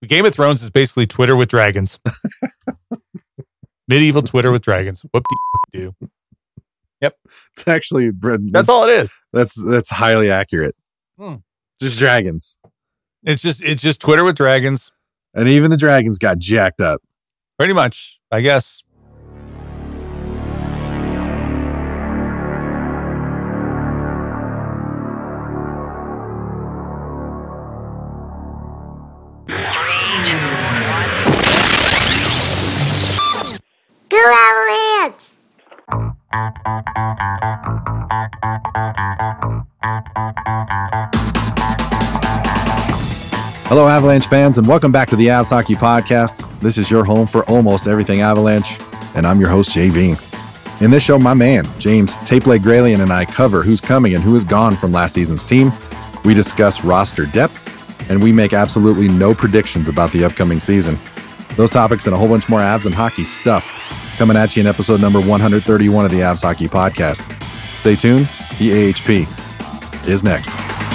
Game of Thrones is basically Twitter with dragons. Medieval Twitter with dragons. Whoop-de-do. Yep. It's actually... That's all it is. That's highly accurate. Just dragons. It's just Twitter with dragons. And even the dragons got jacked up. Pretty much, I guess. Go Avalanche! Hello, Avalanche fans, and welcome back to the Avs Hockey Podcast. This is your home for almost everything Avalanche, and I'm your host, JV. In this show, my man, James Tapeleg Gralian, and I cover who's coming and who is gone from last season's team. We discuss roster depth, and we make absolutely no predictions about the upcoming season. Those topics and a whole bunch more Avs and hockey stuff coming at you in episode number 131 of the Avs Hockey Podcast. Stay tuned. The AHP is next.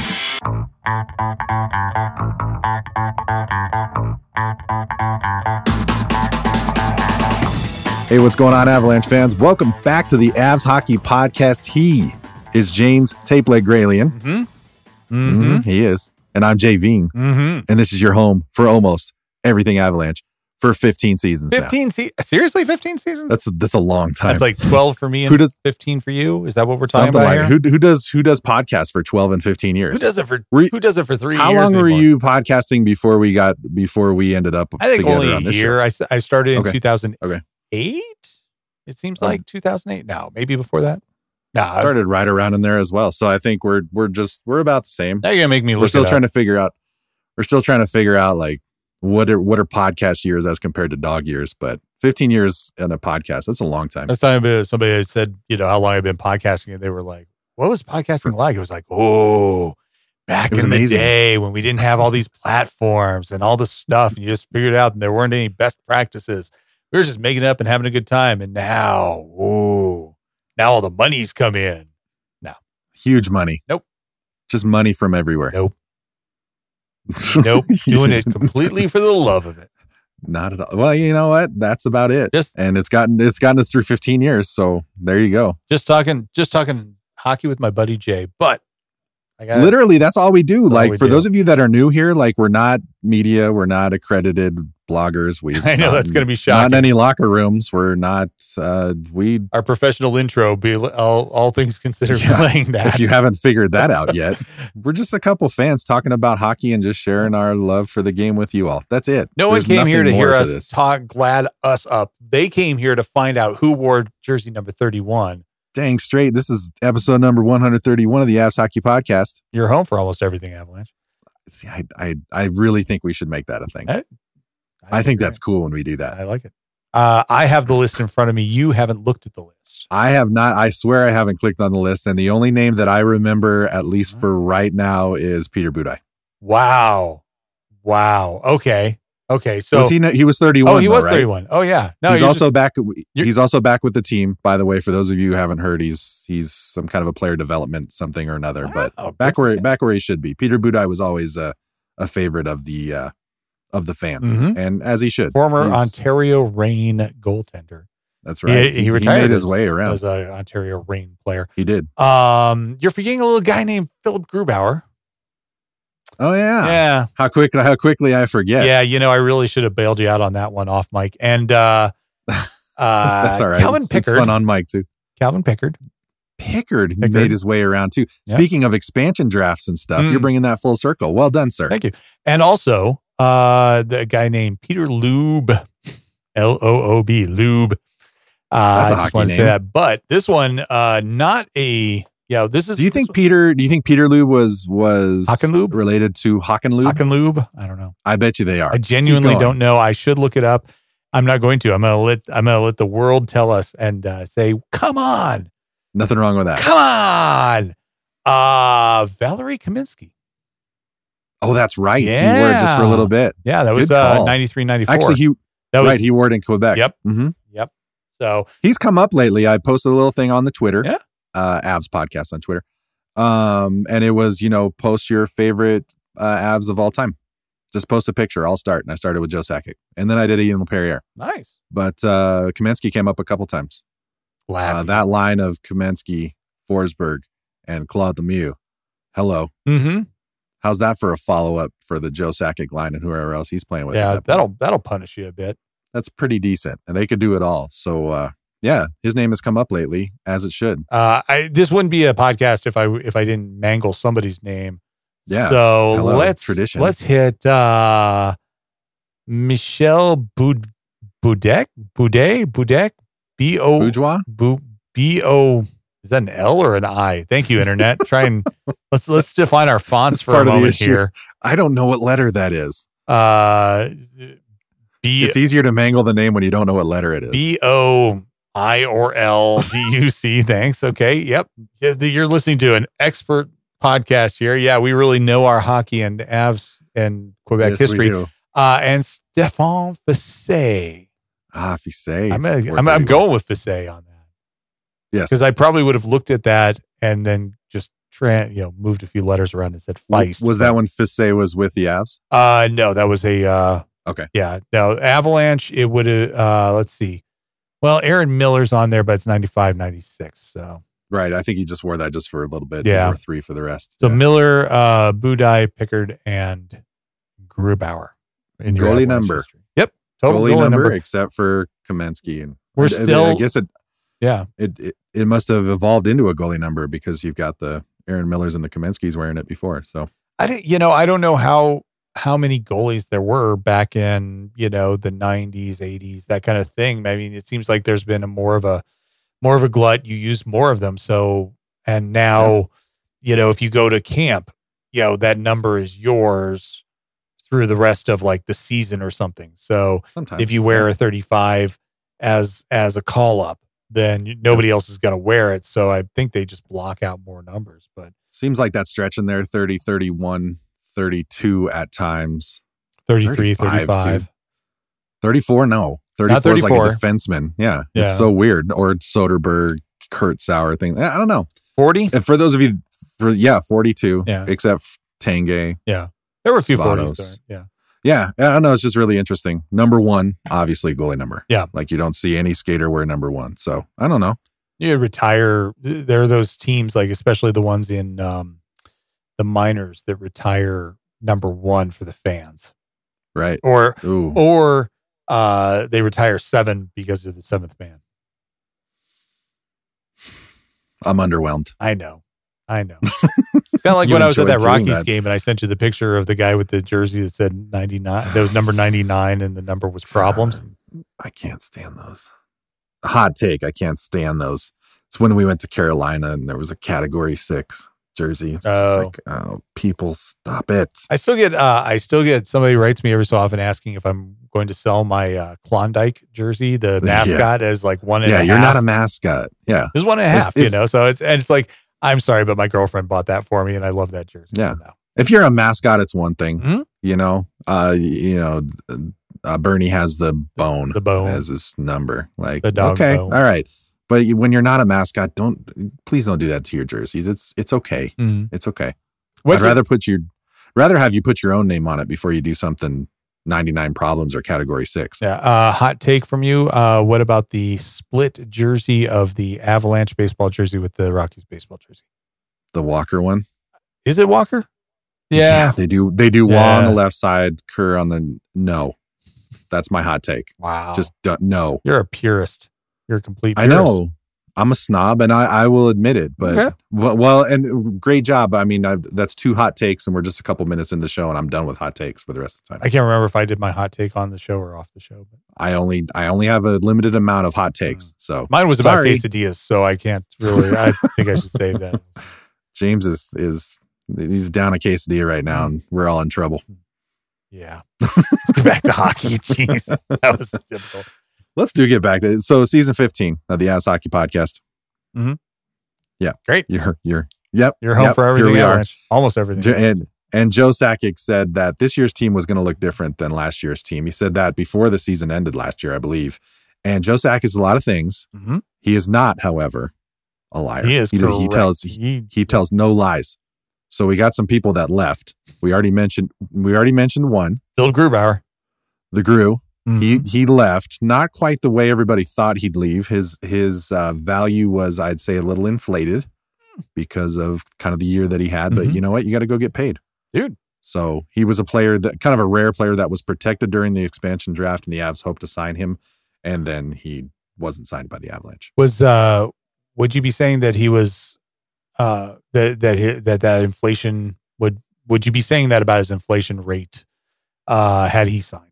Hey, what's going on, Avalanche fans? Welcome back to the Avs Hockey Podcast. He is James Tapeleg Gralian. He is. And I'm JV. And this is your home for almost everything Avalanche for 15 seasons. 15 seasons? Seriously, 15 seasons? That's a long time. That's like 12 for me and 15 for you. Is that what we're talking about here? Who does podcasts for 12 and 15 years? Who does it for 3 years? How long were you podcasting before we ended up I think together only on this a year. show? I started in 2008. Okay. It seems like 2008 now. Maybe before that. No, started right around in there as well. So I think we're about the same. Now you're gonna make me look. We're still trying to figure out like what are podcast years as compared to dog years, but 15 years in a podcast, that's a long time. That's time somebody said, how long I've been podcasting, and they were like, what was podcasting like? It was like, back in the day when we didn't have all these platforms and all this stuff, and you just figured it out and there weren't any best practices. We were just making it up and having a good time. And now all the money's come in. No. Huge money. Nope. Just money from everywhere. Nope. Doing it completely for the love of it. Not at all. Well, you know what? That's about it. And it's gotten us through 15 years. So there you go. Just talking hockey with my buddy Jay. But literally, that's all we do. Like, for those of you that are new here, like, we're not media, we're not accredited bloggers. I know that's going to be shocking. Not in any locker rooms. We're not. Our professional intro, be all things considered, playing that. If you haven't figured that out yet, we're just a couple fans talking about hockey and just sharing our love for the game with you all. That's it. No one came here to hear us talk, glad us up. They came here to find out who wore jersey number 31. Dang straight. This is episode number 131 of the Avs Hockey Podcast. You're home for almost everything Avalanche. See, I really think we should make that a thing. I think that's cool when we do that. I like it. I have the list in front of me. You haven't looked at the list. I have not. I swear I haven't clicked on the list. And the only name that I remember, at least for right now, is Peter Budaj. Wow. Okay, so he was 31. Oh, he was right? 31. Oh, yeah. No, he's also back. He's also back with the team. By the way, for those of you who haven't heard, he's some kind of a player development something or another. Wow, but back where he should be. Peter Budaj was always a favorite of the fans, and as he should. Former Ontario Reign goaltender. That's right. He retired. He made his way around as an Ontario Reign player. He did. You're forgetting a little guy named Philip Grubauer. Oh yeah. Yeah. How quickly I forget. Yeah, I really should have bailed you out on that one off mic. And that's all right. Calvin Pickard. It's fun on mic too. Calvin Pickard. Pickard made his way around too. Yeah. Speaking of expansion drafts and stuff, you're bringing that full circle. Well done, sir. Thank you. And also the guy named Peter Loob, Loob, Loob. That's a hockey name. Say that. But this one, not a. Yeah, this is. Do you think Peter Loob was Hockenloob? Related to Hockenloob? Hockenloob? I don't know. I bet you they are. I genuinely don't know. I should look it up. I'm not going to. I'm gonna let the world tell us and say, come on. Nothing wrong with that. Come on. Valerie Kaminsky. Oh, that's right. Yeah. He wore it just for a little bit. Yeah, that was 93, 94. Actually, he wore it in Quebec. Yep. Mm-hmm. Yep. So he's come up lately. I posted a little thing on the Twitter. Yeah. Avs podcast on Twitter. And it was, post your favorite Avs of all time. Just post a picture. I'll start. And I started with Joe Sakic. And then I did Ian LePerriere. Nice. But Kamensky came up a couple times. That line of Kamensky, Forsberg, and Claude Lemieux. Hello. Mm-hmm. How's that for a follow-up for the Joe Sakic line and whoever else he's playing with? Yeah, that'll punish you a bit. That's pretty decent. And they could do it all. So, yeah, his name has come up lately, as it should. This wouldn't be a podcast if I didn't mangle somebody's name. Yeah. So Hello, let's hit Michel Boudek. Bourgeois? B-O. Is that an L or an I? Thank you, Internet. Try and let's define our fonts for a moment here. I don't know what letter that is. It's easier to mangle the name when you don't know what letter it is. B-O-I or L-D-U-C. Thanks. Okay. Yep. You're listening to an expert podcast here. Yeah, we really know our hockey and Avs and Quebec history. And Stéphane Fiset. Fiset. I'm going with Fiset on that. Yes, because I probably would have looked at that and then just moved a few letters around and said Feist. Was that when Fiset was with the Avs? No, that was a okay. Yeah, no, Avalanche. It would have. Let's see. Well, Aaron Miller's on there, but it's 95, 96. So right, I think he just wore that just for a little bit. Yeah, or 3 for the rest. So Miller, Budaj, Pickard, and Grubauer in your goalie number. History. Yep, total goalie number except for Kamensky, and we're still. I guess it. Yeah, it must have evolved into a goalie number because you've got the Aaron Millers and the Kaminskys wearing it before. So I don't know how many goalies there were back in the 90s, 80s, that kind of thing. I mean, it seems like there's been more of a glut. You use more of them. So and now, if you go to camp, that number is yours through the rest of like the season or something. So sometimes if you wear a 35 as a call up, then nobody else is going to wear it. So I think they just block out more numbers. But seems like that stretch in there, 30, 31, 32 at times. 33, 35. 34, no. 34 is like a defenseman. Yeah. It's so weird. Or Soderberg, Kurt Sauer thing. I don't know. 40? And for those of you, 42. Yeah. Except Tanguay. Yeah. There were a few Svatos. 40s there. Yeah. Yeah, I don't know. It's just really interesting. Number 1, obviously goalie number. Yeah. Like you don't see any skater wear number 1. So I don't know. You retire. There are those teams, like especially the ones in the minors that retire number 1 for the fans. Right. Or they retire 7 because of the 7th man. I'm underwhelmed. I know. It's kind of like when I was at that Rockies game and I sent you the picture of the guy with the jersey that said 99. That was number 99 and the number was problems. I can't stand those. Hot take. I can't stand those. It's when we went to Carolina and there was a category 6 jersey. It's just like, oh, people, stop it. I still get somebody writes me every so often asking if I'm going to sell my Klondike jersey, the mascot, as like 1.5. Yeah, you're not a mascot. Yeah. It's 1.5, so it's like, I'm sorry, but my girlfriend bought that for me and I love that jersey. Yeah. So no. If you're a mascot, it's one thing, Mm-hmm. Bernie has the bone as his number. Like, the dog bone. All right. But when you're not a mascot, please don't do that to your jerseys. It's okay. Mm-hmm. It's okay. I'd rather have you put your own name on it before you do something 99 problems or category 6. Yeah. Hot take from you. What about the split jersey of the Avalanche baseball jersey with the Rockies baseball jersey? The Walker one. Is it Walker? Yeah. They do Wall on the left side, Kerr on the no. That's my hot take. Wow. Just no. You're a purist. You're a complete purist. I know. I'm a snob and I will admit it, but okay. Well, and great job. I mean, that's 2 hot takes and we're just a couple minutes in the show and I'm done with hot takes for the rest of the time. I can't remember if I did my hot take on the show or off the show. But I only have a limited amount of hot takes. So mine was about quesadillas, so I can't really, I think I should save that. James he's down a quesadilla right now and we're all in trouble. Yeah. Let's get back to hockey. Jeez. That was difficult. Let's get back to it. So season 15 of the Avs Hockey Podcast. Mm-hmm. Yeah. Great. You're home for everything. Here we are. Almost everything. And Joe Sakic said that this year's team was going to look different than last year's team. He said that before the season ended last year, I believe. And Joe Sakic is a lot of things. Mm-hmm. He is not, however, a liar. He is correct. He tells no lies. So we got some people that left. We already mentioned one, Phil Grubauer. the Gru. Mm-hmm. He left, not quite the way everybody thought he'd leave. His value was, I'd say, a little inflated because of kind of the year that he had. But you know what? You got to go get paid, dude. So he was a player that kind of a rare player that was protected during the expansion draft, and the Avs hoped to sign him, and then he wasn't signed by the Avalanche. Would you be saying that he was that inflation would you be saying that about his inflation rate had he signed?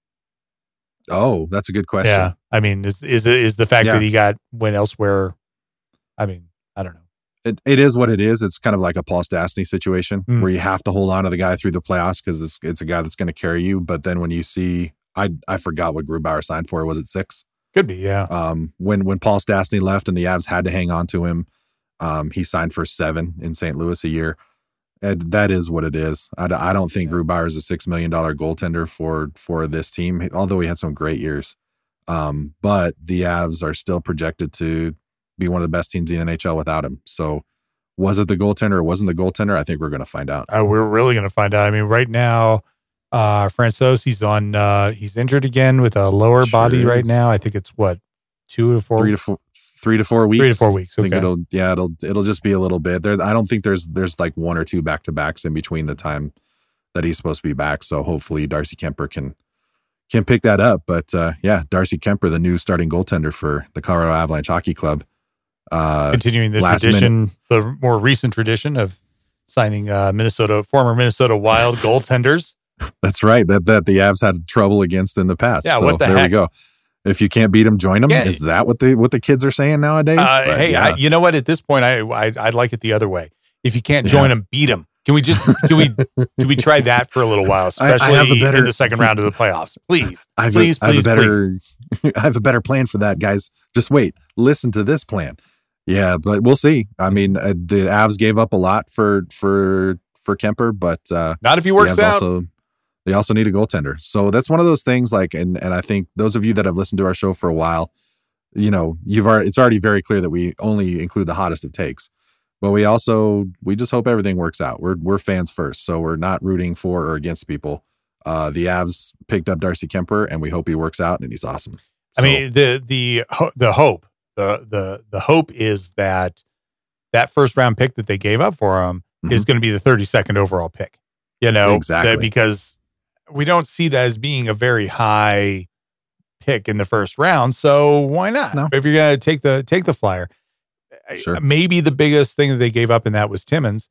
Oh, that's a good question. Yeah, I mean, is the fact that he went elsewhere? I mean, I don't know. It is what it is. It's kind of like a Paul Stastny situation where you have to hold on to the guy through the playoffs because it's a guy that's going to carry you. But then when you see, I forgot what Grubauer signed for. Was it 6? Could be, yeah. When Paul Stastny left and the Avs had to hang on to him, he signed for 7 in St. Louis a year. And that is what it is. I don't think Grubauer is a $6 million goaltender for this team, although he had some great years. But the Avs are still projected to be one of the best teams in the NHL without him. So was it the goaltender or wasn't the goaltender? I think we're going to find out. We're really going to find out. I mean, right now, Francouz, he's injured again with a lower body right now. I think it's what, 2 to 4? 3 to 4 weeks. 3 to 4 weeks. Okay. I think it'll just be a little bit there. I don't think there's like 1 or 2 back-to-backs in between the time that he's supposed to be back. So hopefully Darcy Kemper can pick that up. But Darcy Kemper, the new starting goaltender for the Colorado Avalanche Hockey Club. Continuing the tradition, the more recent tradition of signing former Minnesota Wild goaltenders. That's right. That the Avs had trouble against in the past. Yeah, so what the there heck? we go. If you can't beat them, join them. Yeah. Is that what the kids are saying nowadays? You know what? At this point, I'd like it the other way. If you can't join them, beat them. Can we try that for a little while, especially in the second round of the playoffs? Please, I have a better plan for that, guys. Just wait. Listen to this plan. Yeah, but we'll see. I mean, the Avs gave up a lot for Kemper, but not if he works out. They also need a goaltender. So that's one of those things. Like, and I think those of you that have listened to our show for a while, it's already very clear that we only include the hottest of takes. But we just hope everything works out. We're fans first, so we're not rooting for or against people. The Avs picked up Darcy Kemper, and we hope he works out, and he's awesome. I mean, the hope is that first round pick that they gave up for him is going to be the 32nd overall pick. Exactly, because we don't see that as being a very high pick in the first round. So why not? No. If you're going to take the flyer, sure. Maybe the biggest thing that they gave up in that was Timmins.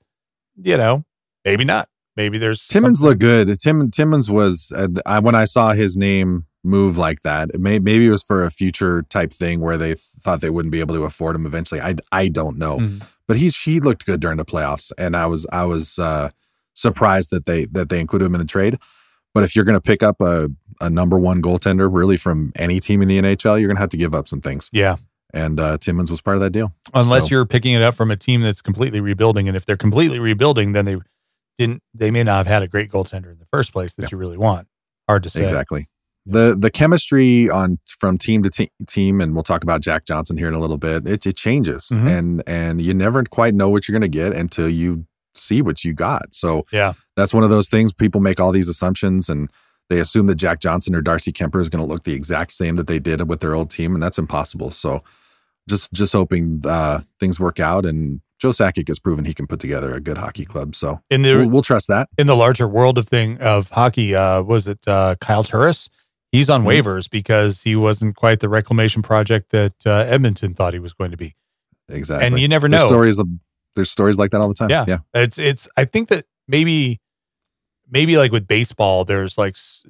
Maybe not. Maybe there's Timmins looked good. Timmins was when I saw his name move like that. Maybe it was for a future type thing where they thought they wouldn't be able to afford him eventually. I don't know, but he looked good during the playoffs, and I was surprised that they included him in the trade. But if you're going to pick up a number one goaltender, really from any team in the NHL, you're going to have to give up some things. Yeah. And Timmins was part of that deal. Unless you're picking it up from a team that's completely rebuilding. And if they're completely rebuilding, then they may not have had a great goaltender in the first place that you really want. Hard to say. Exactly. The chemistry from team to team, and we'll talk about Jack Johnson here in a little bit, it changes. And you never quite know what you're going to get until you see what you got. So that's one of those things. People make all these assumptions and they assume that Jack Johnson or Darcy Kemper is going to look the exact same that they did with their old team, and that's impossible. So just hoping things work out, and Joe Sakic has proven he can put together a good hockey club. So we'll trust that. In the larger world of hockey, was it Kyle Turris? He's on waivers because he wasn't quite the reclamation project that Edmonton thought he was going to be. Exactly. And you never know. There's stories like that all the time. Yeah. It's I think that maybe like with baseball, there's so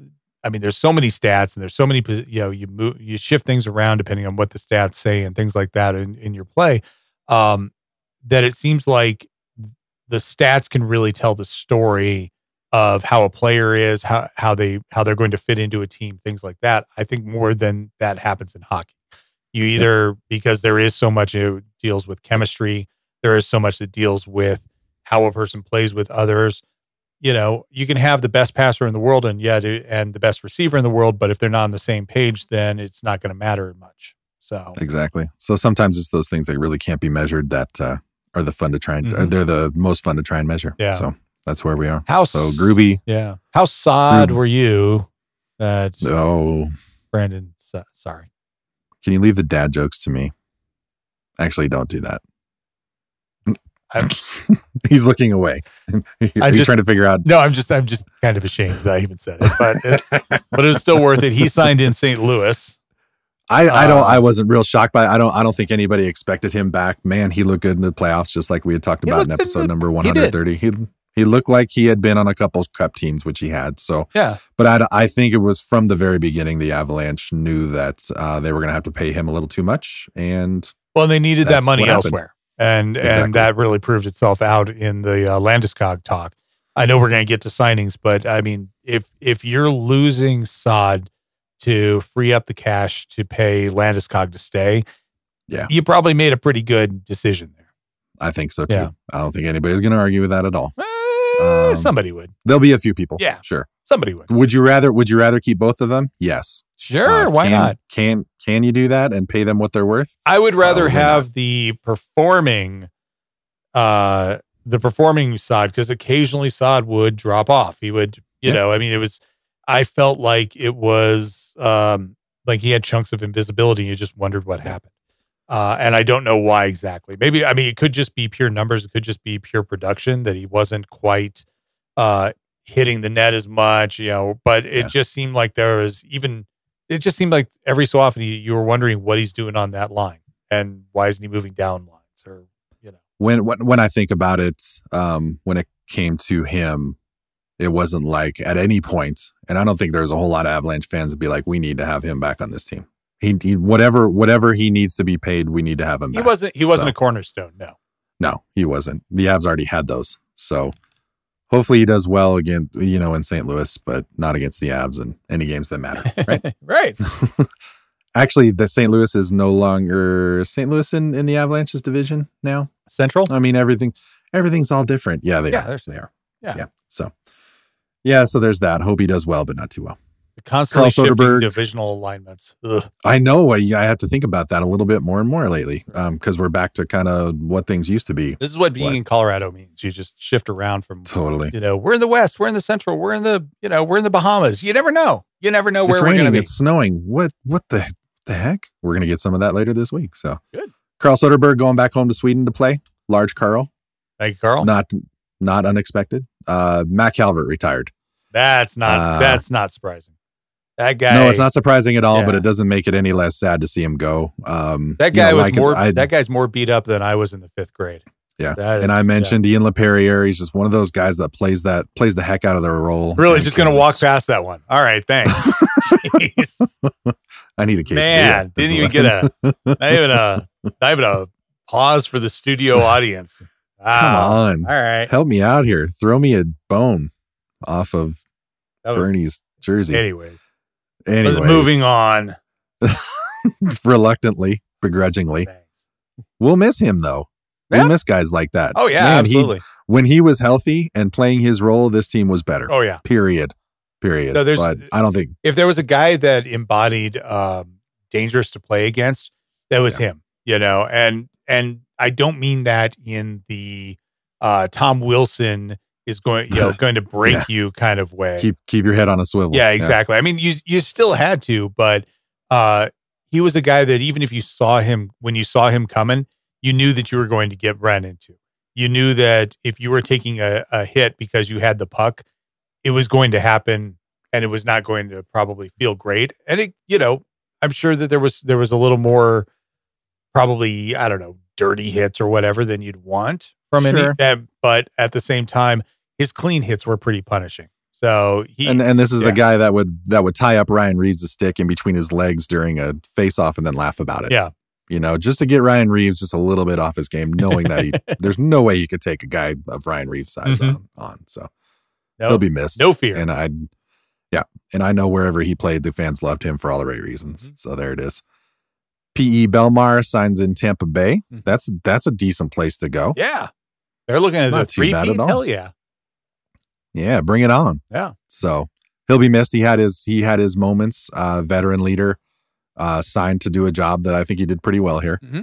many stats and there's so many, you shift things around depending on what the stats say and things like that in your play, that it seems like the stats can really tell the story of how a player is, how they're going to fit into a team, things like that. I think more than that happens in hockey. You either, because there is so much it deals with chemistry, there is so much that deals with how a person plays with others. You can have the best passer in the world and the best receiver in the world, but if they're not on the same page, then it's not going to matter much. So exactly. So sometimes it's those things that really can't be measured that are are the fun to try and they're the most fun to try and measure. Yeah. So that's where we are. So Groovy. Yeah. How sod were you that Brandon? Sorry. Can you leave the dad jokes to me? Actually, don't do that. He's looking away. He's trying to figure out. No, I'm just kind of ashamed that I even said it, but it was still worth it. He signed in St. Louis. I wasn't real shocked by it. I don't think anybody expected him back. Man, he looked good in the playoffs, just like we had talked about in episode number 130. He looked like he had been on a couple cup teams, which he had. So yeah, but I think it was from the very beginning the Avalanche knew that they were going to have to pay him a little too much, and they needed that money elsewhere, and that really proved itself out in the Landeskog talk. I know we're going to get to signings, but I mean, if you're losing Saad to free up the cash to pay Landeskog to stay, you probably made a pretty good decision there. I think so too. Yeah. I don't think anybody's going to argue with that at all. Somebody would. There'll be a few people. Yeah, sure. Somebody would. Would you rather keep both of them? Yes. Sure. Why not? Can you do that and pay them what they're worth? I would rather have the performing side, because occasionally Saad would drop off. He would, you know, I mean, I felt like it was like he had chunks of invisibility. You just wondered what happened. And I don't know why exactly. Maybe, I mean, it could just be pure numbers. It could just be pure production that he wasn't quite hitting the net as much, you know, but it just seemed like it just seemed like every so often you were wondering what he's doing on that line and why isn't he moving down lines, or, you know. When I think about it, when it came to him, it wasn't like at any point, and I don't think there's a whole lot of Avalanche fans would be like, we need to have him back on this team. He whatever he needs to be paid, we need to have him back. He wasn't a cornerstone. No, he wasn't. The Avs already had those. So hopefully he does well again, you know, in St. Louis, but not against the Avs in any games that matter. Right. Right. Actually, the St. Louis is no longer St. Louis in the Avalanche's division now. Central. I mean, everything's all different. Yeah, they are. Yeah. So there's that. Hope he does well, but not too well. Constantly shifting divisional alignments. Ugh. I know. I have to think about that a little bit more and more lately, because we're back to kind of what things used to be. This is what being in Colorado means. You just shift around from totally. You know, we're in the West, we're in the Central, we're in the Bahamas. You never know. Where we're going to be. It's snowing. What the heck? We're going to get some of that later this week. So good. Carl Soderberg going back home to Sweden to play. Large Carl. Thank you, Carl. Not unexpected. Matt Calvert retired. That's not surprising. That guy. No, it's not surprising at all, but it doesn't make it any less sad to see him go. That guy that guy's more beat up than I was in the 5th grade. Yeah. And I mentioned Ian LaPerriere. He's just one of those guys that plays the heck out of their role. Really just going to walk past that one. All right. Thanks. I need a case. Man, didn't even get not even a pause for the studio audience. Wow. Come on. All right. Help me out here. Throw me a bone off of Bernie's jersey. Anyways. Moving on. Reluctantly, begrudgingly. Thanks. We'll miss him, though. Yeah. We'll miss guys like that. Oh, yeah, man, absolutely. When he was healthy and playing his role, this team was better. Oh, yeah. Period. No, but I don't think... If there was a guy that embodied dangerous to play against, that was him, you know? And I don't mean that in the Tom Wilson is going to break you kind of way. Keep your head on a swivel. Yeah, exactly. I mean, you still had to, but he was a guy that even if when you saw him coming, you knew that you were going to get run into. You knew that if you were taking a hit because you had the puck, it was going to happen, and it was not going to probably feel great. And it, you know, I'm sure that there was a little more, probably, I don't know, dirty hits or whatever than you'd want from any. But at the same time, his clean hits were pretty punishing. So and this is the guy that would tie up Ryan Reeves' stick in between his legs during a face-off and then laugh about it. Yeah. You know, just to get Ryan Reeves just a little bit off his game, knowing that there's no way he could take a guy of Ryan Reeves' size on. So he'll be missed. No fear. And I know wherever he played, the fans loved him for all the right reasons. So there it is. P.E. Belmar signs in Tampa Bay. That's a decent place to go. Yeah. They're looking at the 3-peat. Hell yeah. Yeah, bring it on. Yeah. So he'll be missed. He had his moments. Veteran leader, signed to do a job that I think he did pretty well here.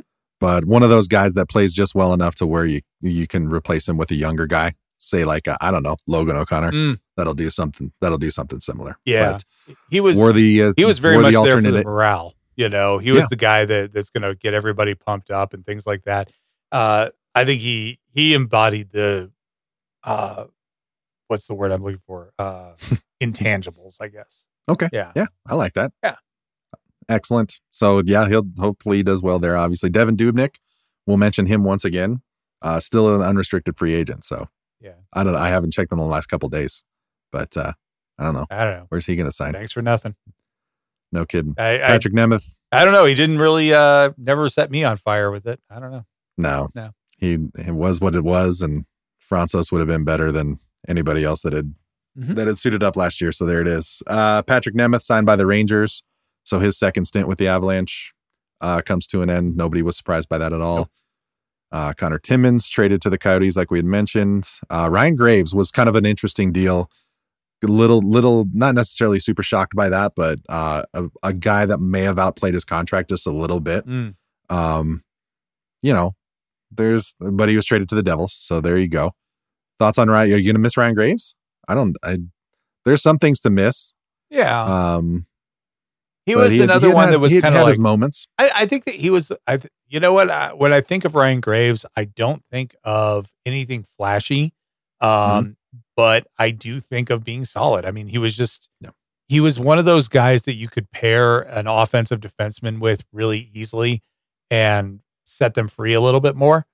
but one of those guys that plays just well enough to where you can replace him with a younger guy, say like I don't know, Logan O'Connor. That'll do something similar. Yeah, but he was very much there for the morale. You know, he was the guy that's going to get everybody pumped up and things like that. I think he embodied the what's the word I'm looking for? Intangibles, I guess. Okay. Yeah, I like that. Yeah. Excellent. So yeah, he'll hopefully does well there. Obviously, Devin Dubnyk, we'll mention him once again. Still an unrestricted free agent. So yeah, I haven't checked him in the last couple of days, but I don't know. Where's he going to sign? Thanks for nothing. No kidding. Patrick Nemeth. I don't know. He didn't really never set me on fire with it. I don't know. No. It was what it was, and Francouz would have been better than anybody else that had suited up last year. So there it is. Patrick Nemeth signed by the Rangers. So his second stint with the Avalanche comes to an end. Nobody was surprised by that at all. Nope. Connor Timmins traded to the Coyotes, like we had mentioned. Ryan Graves was kind of an interesting deal. Little, not necessarily super shocked by that, but a guy that may have outplayed his contract just a little bit. But he was traded to the Devils. So there you go. Thoughts on Ryan? Are you going to miss Ryan Graves? There's some things to miss. Yeah. He was another one that was kind of like his moments. I think that he was. You know what? When I think of Ryan Graves, I don't think of anything flashy, but I do think of being solid. I mean, he was one of those guys that you could pair an offensive defenseman with really easily and set them free a little bit more.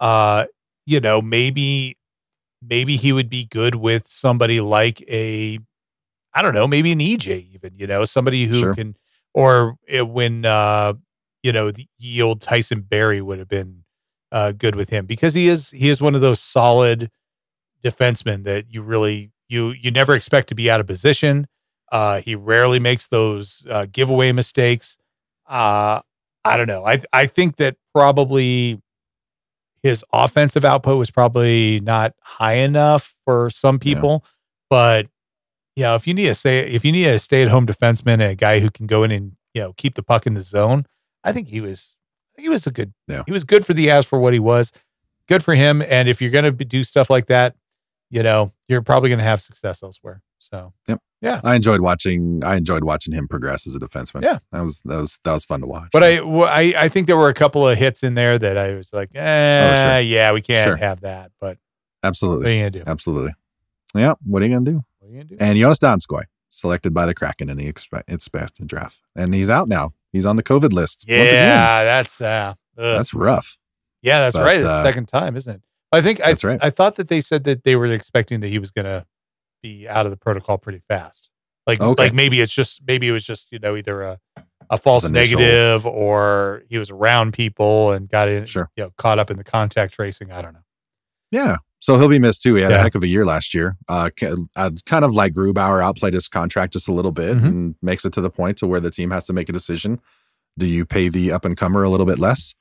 Maybe he would be good with somebody like maybe an EJ even, somebody who can, or when, the old Tyson Barrie would have been good with him, because he is one of those solid defensemen that you really, you never expect to be out of position. He rarely makes those giveaway mistakes. I don't know. I think that probably his offensive output was probably not high enough for some people, but if you need a stay-at-home defenseman and a guy who can go in and keep the puck in the zone, I think he was he was good for the Avs for what he was. Good for him. And if you're going to do stuff like that, you're probably going to have success elsewhere. So yeah, I enjoyed watching him progress as a defenseman. Yeah, that was fun to watch. But I think there were a couple of hits in there that I was like, yeah, we can't have that. But absolutely, what are you gonna do? Absolutely, yeah. What are you gonna do? And Jonas Donskoy, selected by the Kraken in the expected draft, and he's out now. He's on the COVID list. Yeah, that's rough. Yeah, that's right. It's the second time, isn't it? I think that's right. I thought that they said that they were expecting that he was gonna be out of the protocol pretty fast. Like maybe it was just either a false negative, or he was around people and got in, caught up in the contact tracing. I don't know. Yeah. So he'll be missed too. He had a heck of a year last year. Kind of like Grubauer outplayed his contract just a little bit and makes it to the point to where the team has to make a decision. Do you pay the up and comer a little bit less,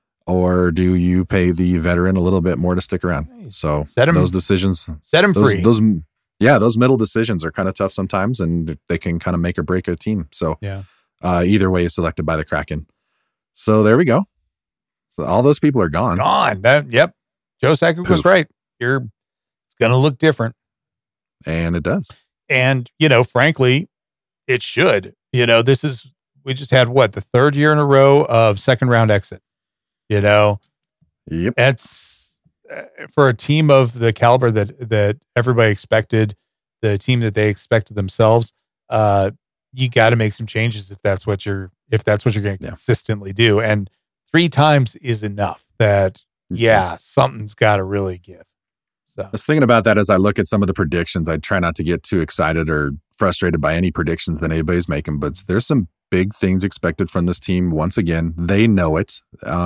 or do you pay the veteran a little bit more to stick around? So those decisions, set him free. Those middle decisions are kind of tough sometimes, and they can kind of make or break a team. So either way is selected by the Kraken. So there we go. So all those people are gone. Joe Sakic was right. It's going to look different. And it does. And, frankly, it should. We just had the third year in a row of second round exit. Yep. That's for a team of the caliber that everybody expected, the team that they expected themselves. You got to make some changes if that's what you're going to consistently do. And 3 times is enough. Something's got to really give. So. I was thinking about that as I look at some of the predictions. I try not to get too excited or frustrated by any predictions that anybody's making, but there's some big things expected from this team. Once again, they know it.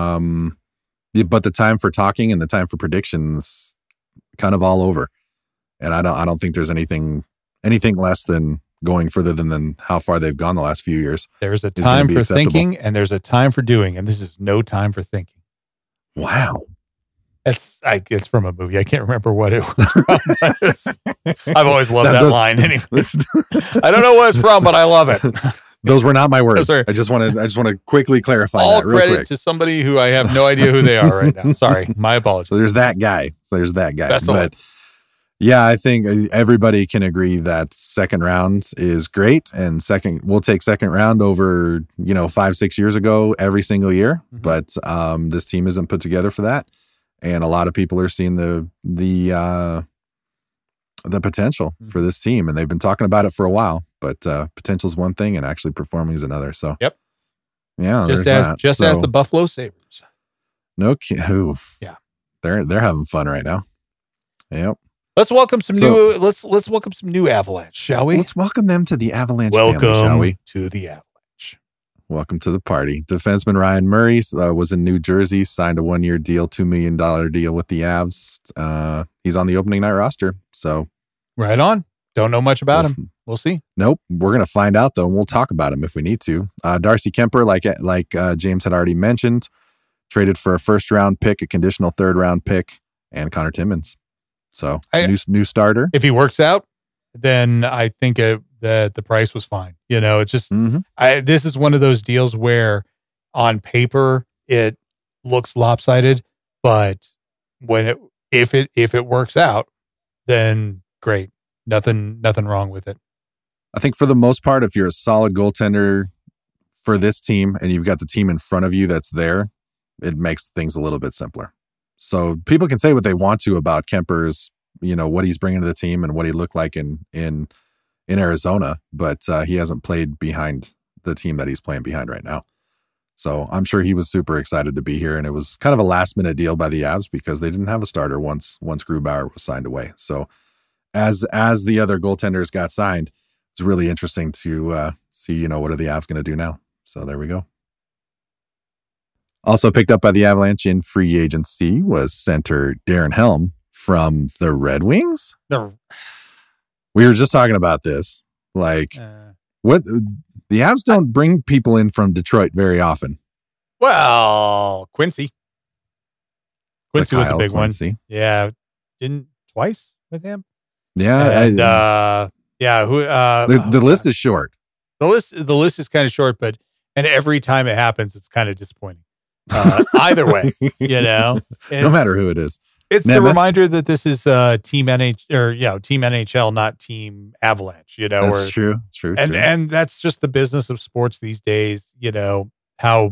But the time for talking and the time for predictions kind of all over. And I don't think there's anything less than going further than how far they've gone the last few years. There's a time for thinking and there's a time for doing, and this is no time for thinking. Wow. It's from a movie. I can't remember what it was from. I've always loved that line. Anyway. I don't know what it's from, but I love it. Those were not my words. Sorry. I just want to quickly clarify All that real credit quick. to somebody who I have no idea who they are right now. Sorry, my apologies. So there's that guy. Best of luck. But yeah, I think everybody can agree that second round is great, and we'll take second round over 5-6 years ago every single year. Mhm. But this team isn't put together for that, and a lot of people are seeing the potential for this team, and they've been talking about it for a while. But potential is one thing, and actually performing is another. So Yep. Yeah, Just as the Buffalo Sabres. Yeah, they're having fun right now. Yep. Let's welcome some new. Let's welcome some new Avalanche, shall we? Let's welcome them to the Avalanche family, shall Welcome we? to the Avalanche. Welcome to the party. Defenseman Ryan Murray was in New Jersey, signed a 1-year deal, $2 million deal with the Avs. He's on the opening night roster. So Right on. Don't know much about him. We'll see. Nope. We're going to find out, though, and we'll talk about him if we need to. Darcy Kemper, like James had already mentioned, traded for a first-round pick, a conditional third-round pick, and Connor Timmins. So new starter. If he works out, then I think that the price was fine. It's just this is one of those deals where on paper it looks lopsided, but if it works out, then great. Nothing wrong with it. I think for the most part, if you're a solid goaltender for this team and you've got the team in front of you that's there, it makes things a little bit simpler. So people can say what they want to about Kemper's, what he's bringing to the team and what he looked like in Arizona, but he hasn't played behind the team that he's playing behind right now. So I'm sure he was super excited to be here, and it was kind of a last minute deal by the Avs because they didn't have a starter once Grubauer was signed away. So as the other goaltenders got signed, it's really interesting to see, what are the Avs going to do now? So there we go. Also picked up by the Avalanche in free agency was center Darren Helm from the Red Wings. We were just talking about this. What the Avs don't bring people in from Detroit very often. Well, Quincy was a big Quincy one. Yeah, didn't twice with him. Yeah, and the list is short. The list is kind of short, and every time it happens, it's kind of disappointing. Either way, no matter who it is, it's the reminder that this is Team NHL, not Team Avalanche. That's true. It's true. And that's just the business of sports these days. How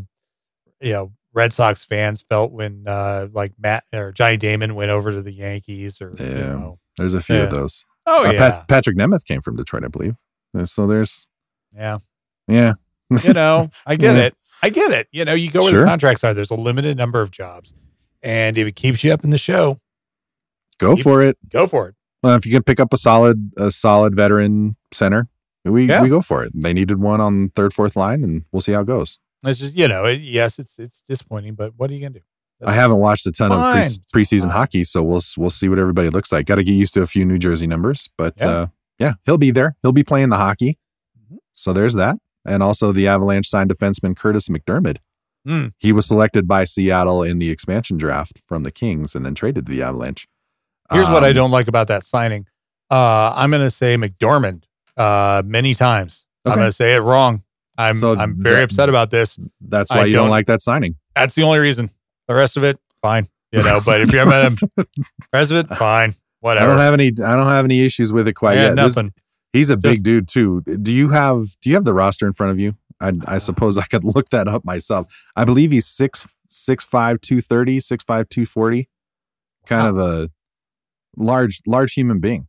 Red Sox fans felt when Matt or Johnny Damon went over to the Yankees, or there's a few of those. Oh yeah, Patrick Nemeth came from Detroit, I believe. So there's yeah. I get it. I get it. You go where the contracts are. There's a limited number of jobs, and if it keeps you up in the show, go for it. Go for it. Well, if you can pick up a solid veteran center, we go for it. They needed one on third, fourth line, and we'll see how it goes. It's just yes, it's disappointing, but what are you gonna do? I haven't watched a ton of preseason hockey, so we'll see what everybody looks like. Got to get used to a few New Jersey numbers, but he'll be there. He'll be playing the hockey. Mm-hmm. So there's that. And also the Avalanche signed defenseman Curtis McDermott. He was selected by Seattle in the expansion draft from the Kings and then traded to the Avalanche. Here's what I don't like about that signing. I'm going to say McDormand many times. Okay. I'm going to say it wrong. I'm very upset about this. That's why you don't like that signing. That's the only reason. The rest of it, fine. But if you're at him, the rest of it, fine. Whatever. I don't have any issues with it quite yet. Nothing. He's a big dude too. Do you have the roster in front of you? I suppose I could look that up myself. I believe he's 6'5", 230, 6'5", 240. Kind of a large human being.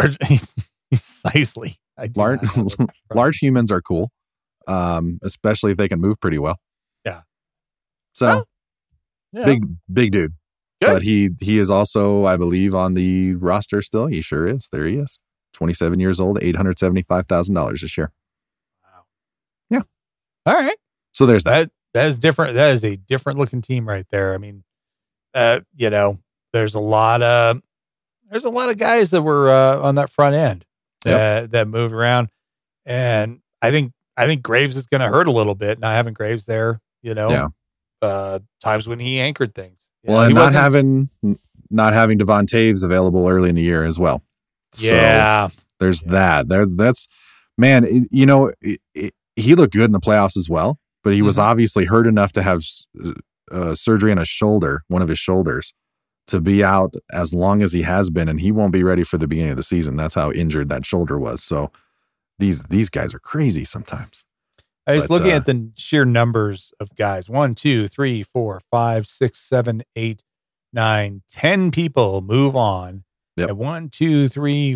Precisely. Large humans are cool, especially if they can move pretty well. Yeah. So big dude. Good. But he is also, I believe, on the roster still. He sure is. There he is. 27 years old, $875,000 this year. Wow. Yeah. All right. So there's that. That is different. That is a different looking team right there. I mean, there's a lot of guys that were on that front end that moved around, and I think Graves is going to hurt a little bit. Not having Graves there, times when he anchored things. And not having Devon Taves available early in the year as well. Yeah, so there's that. That's man. he looked good in the playoffs as well, but he was obviously hurt enough to have surgery on his shoulder, one of his shoulders, to be out as long as he has been, and he won't be ready for the beginning of the season. That's how injured that shoulder was. So these guys are crazy sometimes. I was looking at the sheer numbers of guys. 1, 2, 3, 4, 5, 6, 7, 8, 9, 10 people move on. Yep. And 1, 2, 3,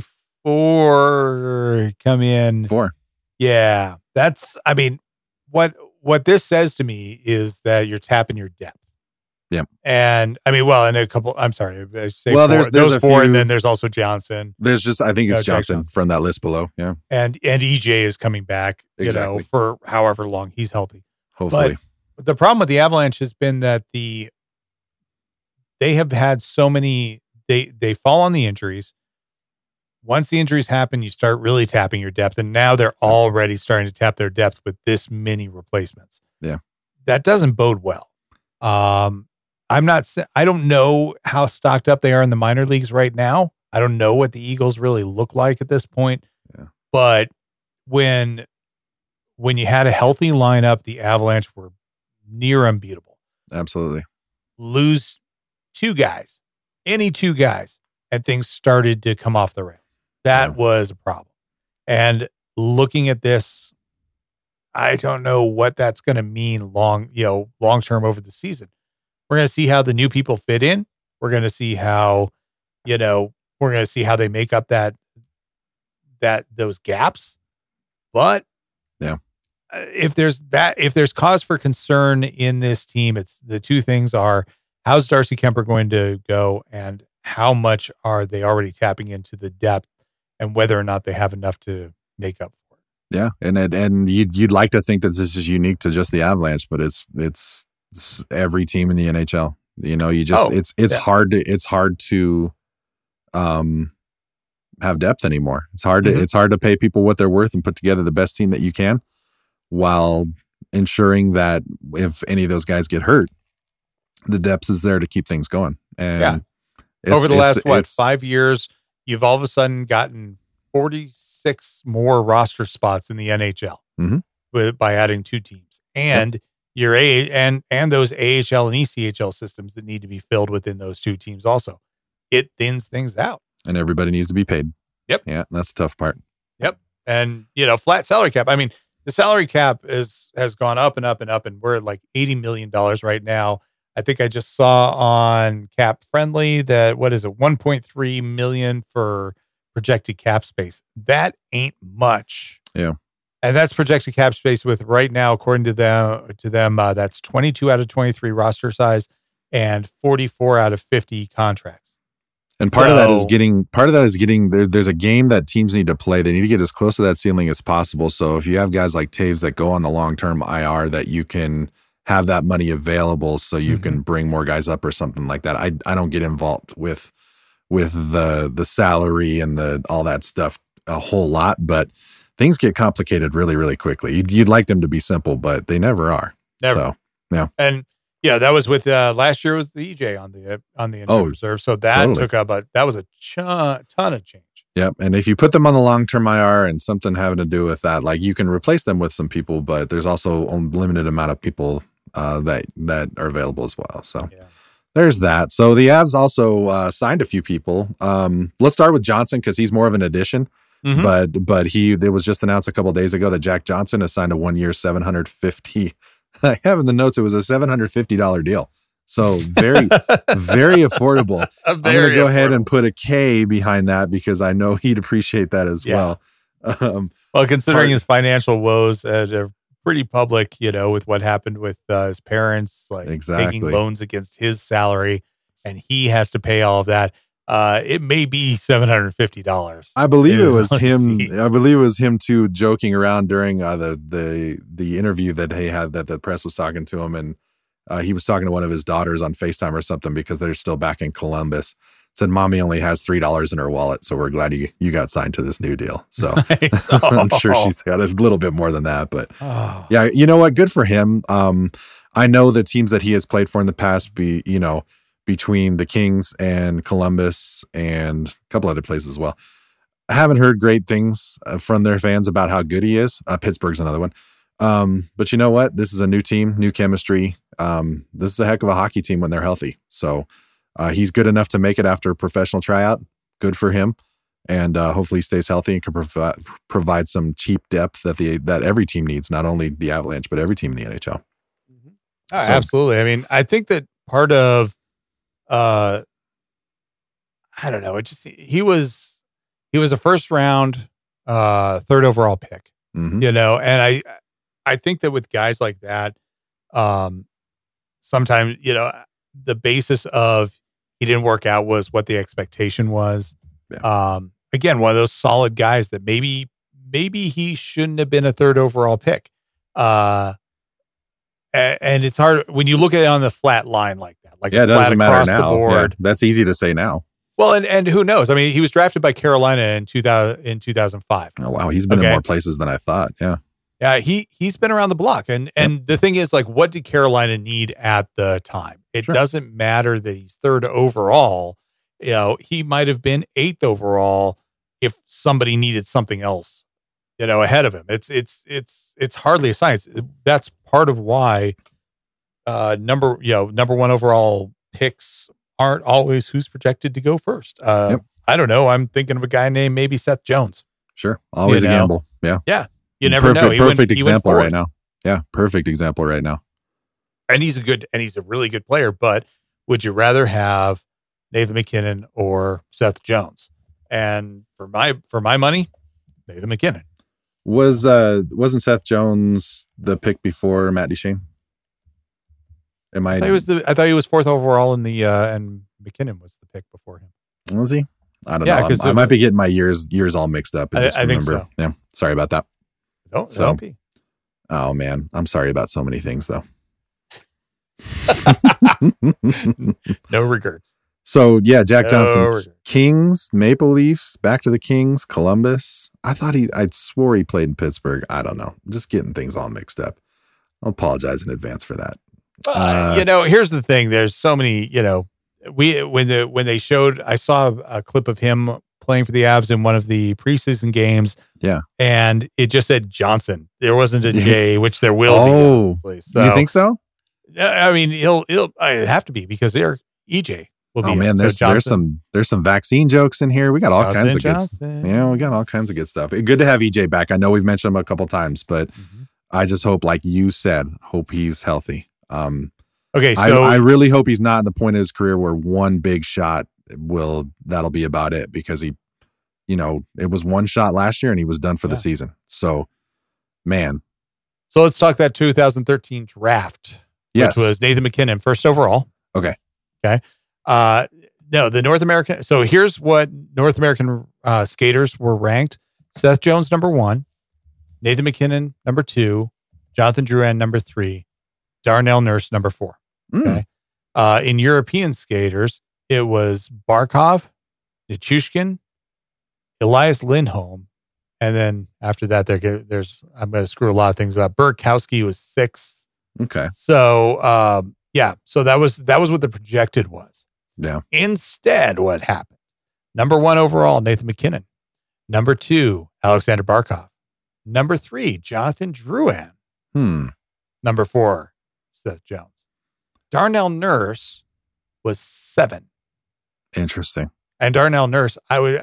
4 come in. 4. Yeah. That's, I mean, what this says to me is that you're tapping your depth. Yeah. And I mean, well, and a couple, I'm sorry. I say well, there's those 4, few, and then there's also Johnson. There's just, I think it's Johnson from that list below. Yeah. And EJ is coming back, exactly. For however long he's healthy. Hopefully. But the problem with the Avalanche has been that they have had so many, they fall on the injuries. Once the injuries happen, you start really tapping your depth. And now they're already starting to tap their depth with this many replacements. Yeah. That doesn't bode well. I don't know how stocked up they are in the minor leagues right now. I don't know what the Eagles really look like at this point. Yeah. But when you had a healthy lineup, the Avalanche were near unbeatable. Absolutely. Lose 2 guys, any 2 guys, and things started to come off the rails. That was a problem. And looking at this, I don't know what that's going to mean long term over the season. We're going to see how the new people fit in. We're going to see how, they make up those gaps. But if there's cause for concern in this team, it's the 2 things are, how's Darcy Kemper going to go, and how much are they already tapping into the depth, and whether or not they have enough to make up for it. Yeah. And you'd like to think that this is unique to just the Avalanche, but it's every team in the NHL. It's hard to have depth anymore. It's hard to pay people what they're worth and put together the best team that you can, while ensuring that if any of those guys get hurt, the depth is there to keep things going. And over the last 5 years, you've all of a sudden gotten 46 more roster spots in the NHL by adding 2 teams, and your and those AHL and ECHL systems that need to be filled within those 2 teams. Also, it thins things out, and everybody needs to be paid. Yep. Yeah, that's the tough part. Yep. And flat salary cap. I mean, the salary cap has gone up and up and up, and we're at like $80 million right now. I think I just saw on Cap Friendly that, what is it, 1.3 million for projected cap space. That ain't much. Yeah. And that's projected cap space with right now, according to them, that's 22 out of 23 roster size and 44 out of 50 contracts. And part of that is getting there's a game that teams need to play. They need to get as close to that ceiling as possible. So if you have guys like Taves that go on the long-term IR, that you can have that money available so you can bring more guys up or something like that. I don't get involved with the salary and all that stuff a whole lot, but things get complicated really, really quickly. You'd like them to be simple, but they never are. Never. So, yeah. And that was with last year was the EJ on the injured reserve. So that took up that was a ton of change. Yep. And if you put them on the long-term IR and something having to do with that, like, you can replace them with some people, but there's also a limited amount of people that are available as well. So there's that. So the Avs also signed a few people. Let's start with Johnson, because he's more of an addition. But it was just announced a couple of days ago that Jack Johnson has signed a 1-year $750. I have in the notes it was a $750 deal. So very, very affordable. I'm going to go ahead and put a K behind that, because I know he'd appreciate that as well. Well, considering his financial woes are pretty public, with what happened with his parents, taking loans against his salary, and he has to pay all of that. It may be $750. I believe it was him. I believe it was him too, joking around during the interview that he had, that the press was talking to him, and he was talking to one of his daughters on FaceTime or something, because they're still back in Columbus. Said, "Mommy only has $3 in her wallet, so we're glad you got signed to this new deal." So nice. I'm sure she's got a little bit more than that, but yeah, you know what? Good for him. I know the teams that he has played for in the past, between the Kings and Columbus and a couple other places as well, I haven't heard great things from their fans about how good he is. Pittsburgh's another one. But you know what? This is a new team, new chemistry. This is a heck of a hockey team when they're healthy. So he's good enough to make it after a professional tryout. Good for him. And hopefully he stays healthy and can provide some cheap depth that every team needs, not only the Avalanche, but every team in the NHL. Mm-hmm. Absolutely. I mean, I think that part of, I don't know, he was a first round, third overall pick, mm-hmm. And I think that with guys like that, sometimes, the basis of he didn't work out was what the expectation was. Yeah. Again, one of those solid guys that maybe he shouldn't have been a third overall pick. And it's hard when you look at it on the flat line like that, like it doesn't matter now. The board. Yeah, that's easy to say now. Well, and who knows? I mean, he was drafted by Carolina in 2005. Oh wow, he's been in more places than I thought. Yeah. Yeah, he's been around the block. And the thing is, like, what did Carolina need at the time? It doesn't matter that he's third overall. He might have been eighth overall if somebody needed something else, ahead of him. It's hardly a science. That's part of why number one overall picks aren't always who's projected to go first. I don't know. I'm thinking of a guy named maybe Seth Jones. Sure. Always a gamble. Yeah. Yeah. You never know. Perfect example right now. Yeah. Perfect example right now. And he's a really good player, but would you rather have Nathan MacKinnon or Seth Jones? And for my money, Nathan MacKinnon. Wasn't Seth Jones the pick before Matt Duchene? I thought he was fourth overall in the and MacKinnon was the pick before him. Was he? I don't know. I might be getting my years all mixed up. I think so. Yeah. Sorry about that. Don't be. Oh man, I'm sorry about so many things though. No regrets. So yeah, Jack Johnson, Kings, Maple Leafs, back to the Kings, Columbus. I swore he played in Pittsburgh. I don't know. I'm just getting things all mixed up. I'll apologize in advance for that. Here's the thing. There's so many, when they showed, I saw a clip of him playing for the Avs in one of the preseason games. Yeah. And it just said Johnson. There wasn't a J, which there will be. So, you think so? I mean, he'll have to be because EJ will be. Oh man, there's some vaccine jokes in here. We got all kinds of good. Yeah, we got all kinds of good stuff. Good to have EJ back. I know we've mentioned him a couple times, but I just hope, like you said, he's healthy. Okay, so I really hope he's not in the point of his career where one big shot that'll be about it, because he, it was one shot last year and he was done for the season. So, man. So let's talk that 2013 draft, which was Nathan MacKinnon, first overall. Okay. No, the North American. So here's what North American skaters were ranked: Seth Jones, number 1, Nathan MacKinnon, number 2, Jonathan Drouin, number 3, Darnell Nurse, number 4. Okay. In European skaters, it was Barkov, Nichushkin, Elias Lindholm, and then after that, there's I'm going to screw a lot of things up. Burkowski was 6th. Okay. So, so that was what the projected was. Yeah. Instead, what happened? Number 1 overall, Nathan MacKinnon. Number 2, Alexander Barkov. Number 3, Jonathan Drouin. Number 4, Seth Jones. Darnell Nurse was 7. Interesting. And Darnell Nurse,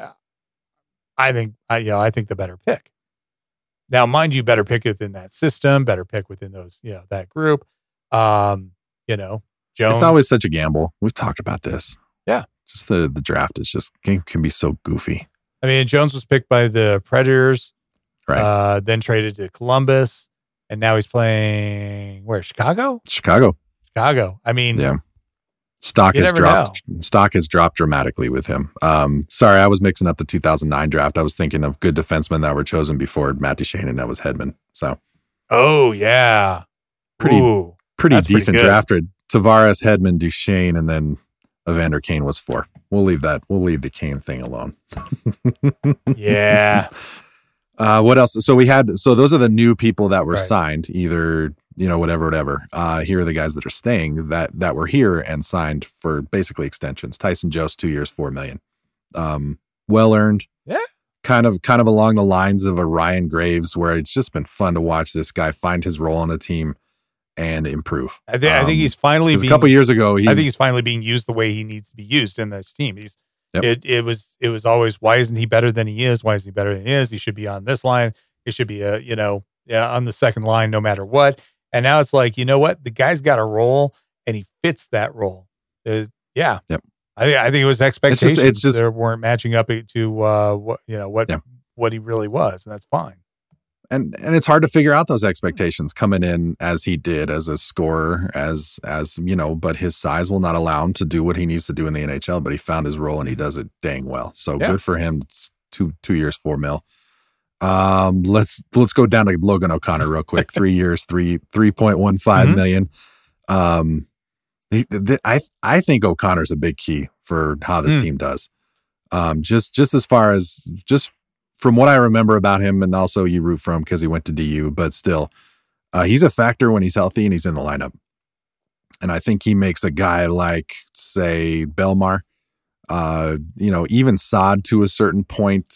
I think the better pick. Now, mind you, better pick within that system, better pick within those, that group. Jones. It's always such a gamble. We've talked about this. Yeah. Just the draft is can be so goofy. I mean, Jones was picked by the Predators, right? Then traded to Columbus, and now he's playing where? Chicago. I mean, yeah. Stock has dropped dramatically with him. Sorry, I was mixing up the 2009 draft. I was thinking of good defensemen that were chosen before Matt Duchene, and that was Hedman. So, oh yeah, pretty decent draft. Tavares, Hedman, Duchene, and then Evander Kane was 4. We'll leave the Kane thing alone. Yeah. What else? So those are the new people that were signed, either, whatever. Here are the guys that are staying that were here and signed for basically extensions. Tyson Jost, 2 years, $4 million. Well earned. Yeah. kind of along the lines of a Ryan Graves, where it's just been fun to watch this guy find his role on the team and improve. I think he's finally a couple years ago. I think he's finally being used the way he needs to be used in this team. It was always, why isn't he better than he is? Why isn't he better than he is? He should be on this line. He should be on the second line no matter what. And now it's like, you know what? The guy's got a role and he fits that role. Yep. I think it was expectations. It's just they weren't matching up to what he really was, and that's fine. And it's hard to figure out those expectations coming in as he did as a scorer, as but his size will not allow him to do what he needs to do in the NHL. But he found his role and he does it dang well. So good for him. It's 2 years, $4 million. Let's go down to Logan O'Connor real quick. 3 years, $3.15 million. I think O'Connor's a big key for how this team does. Just as far as just from what I remember about him, and also you root for him because he went to DU, but still, he's a factor when he's healthy and he's in the lineup. And I think he makes a guy like, say, Belmar, even Saad to a certain point,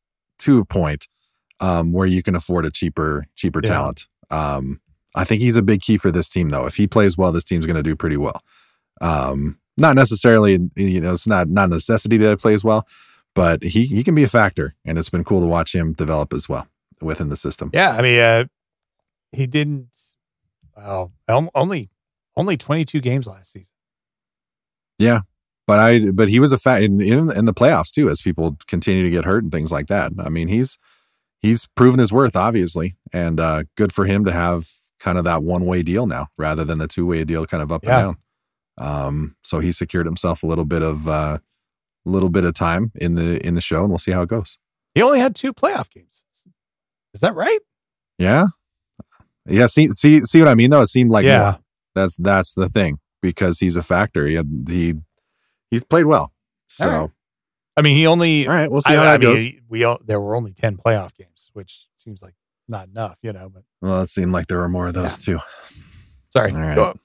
where you can afford a cheaper talent. I think he's a big key for this team, though. If he plays well, this team's going to do pretty well. Not necessarily, it's not a necessity that he plays well, but he can be a factor, and it's been cool to watch him develop as well within the system. Yeah, I mean, he didn't. Only 22 games last season. Yeah, but he was a fact in the playoffs too, as people continue to get hurt and things like that. I mean, he's proven his worth, obviously, and good for him to have kind of that one-way deal now rather than the two-way deal kind of up and down. So he secured himself a little bit of time in the show, and we'll see how it goes. He only had 2 playoff games. Is that right? Yeah. See what I mean though? It seemed like more. That's the thing, because he's a factor. He's played well. So right. I mean, he only. All right, we'll see how that goes. There were only 10 playoff games, which seems like not enough, But well, it seemed like there were more of those too. Sorry. All right.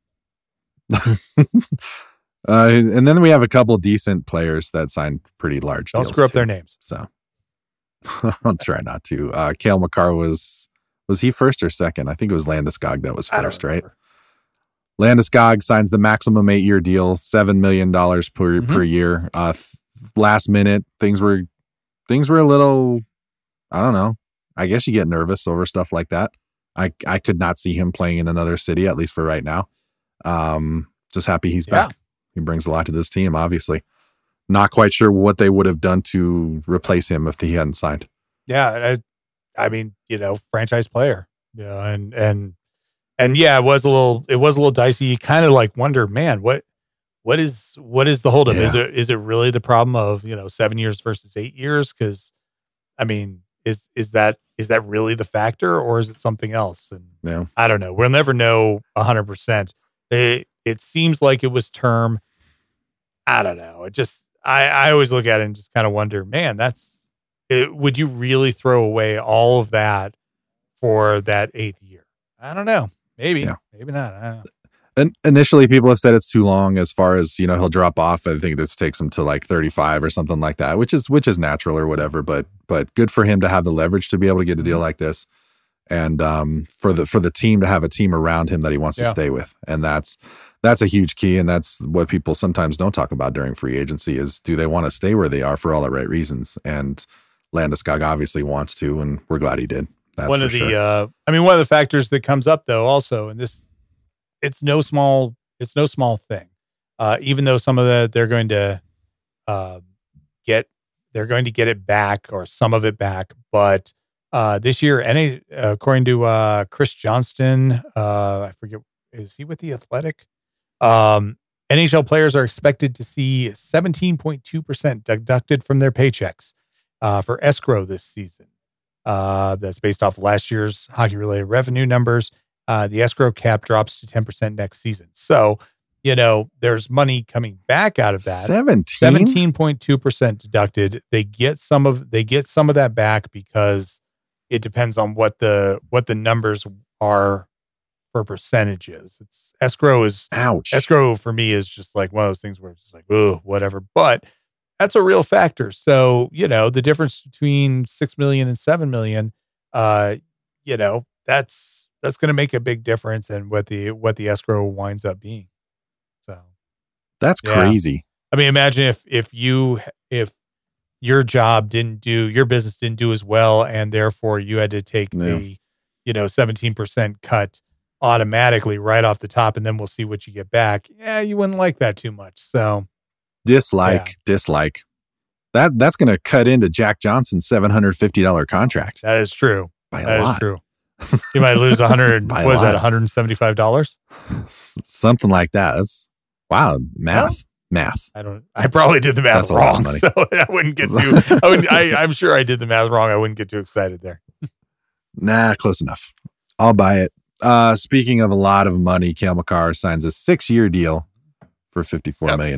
And then we have a couple decent players that signed pretty large deals. Don't screw up their names. So I'll try not to. Cale Makar was he first or second? I think it was Landeskog that was first, right? Landeskog signs the maximum 8-year deal, $7 million per year. Last minute, things were a little, I don't know. I guess you get nervous over stuff like that. I could not see him playing in another city, at least for right now. Just happy he's back. He brings a lot to this team, obviously. Not quite sure what they would have done to replace him if he hadn't signed. Yeah, I mean, franchise player. Yeah, and yeah, it was a little dicey. You kind of like wonder, man, what is the holdup? Yeah. Is it really the problem of 7 years versus 8 years? Because I mean, is that really the factor, or is it something else? And I don't know. We'll never know 100%. It seems like it was term. I don't know. I always look at it and just kind of wonder, man, would you really throw away all of that for that 8th year? I don't know. Maybe, maybe not. I don't know. And initially, people have said it's too long. As far as he'll drop off. I think this takes him to like 35 or something like that, which is natural or whatever. But good for him to have the leverage to be able to get a deal like this, and for the team to have a team around him that he wants to stay with, and that's a huge key. And that's what people sometimes don't talk about during free agency is, do they want to stay where they are for all the right reasons? And Landeskog obviously wants to, and we're glad he did. That's one of the factors that comes up though, also, and this, it's no small thing. Even though some of they're going to get it back, or some of it back, but this year, according to Chris Johnston, I forget, is he with the Athletic? NHL players are expected to see 17.2% deducted from their paychecks for escrow this season. That's based off of last year's hockey-related revenue numbers. The escrow cap drops to 10% next season. So, there's money coming back out of that. 17.2% deducted. They get some of that back because it depends on what the numbers are for percentages. Escrow for me is just like one of those things where it's just like, oh, whatever. But that's a real factor. So, the difference between 6 million and 7 million, that's going to make a big difference in what the escrow winds up being. So that's crazy. I mean, imagine if your business didn't do as well, and therefore you had to take the 17% cut automatically right off the top, and then we'll see what you get back. Yeah, you wouldn't like that too much. So dislike. That's going to cut into Jack Johnson's $750 contract. That is true. By a lot. Is true. You might lose $175? Something like that. That's wow. Math. I probably did the math wrong. Money. So I wouldn't get too, I'm sure I did the math wrong. I wouldn't get too excited there. Nah, close enough. I'll buy it. Speaking of a lot of money, Cale Makar signs a 6-year deal for $54 million.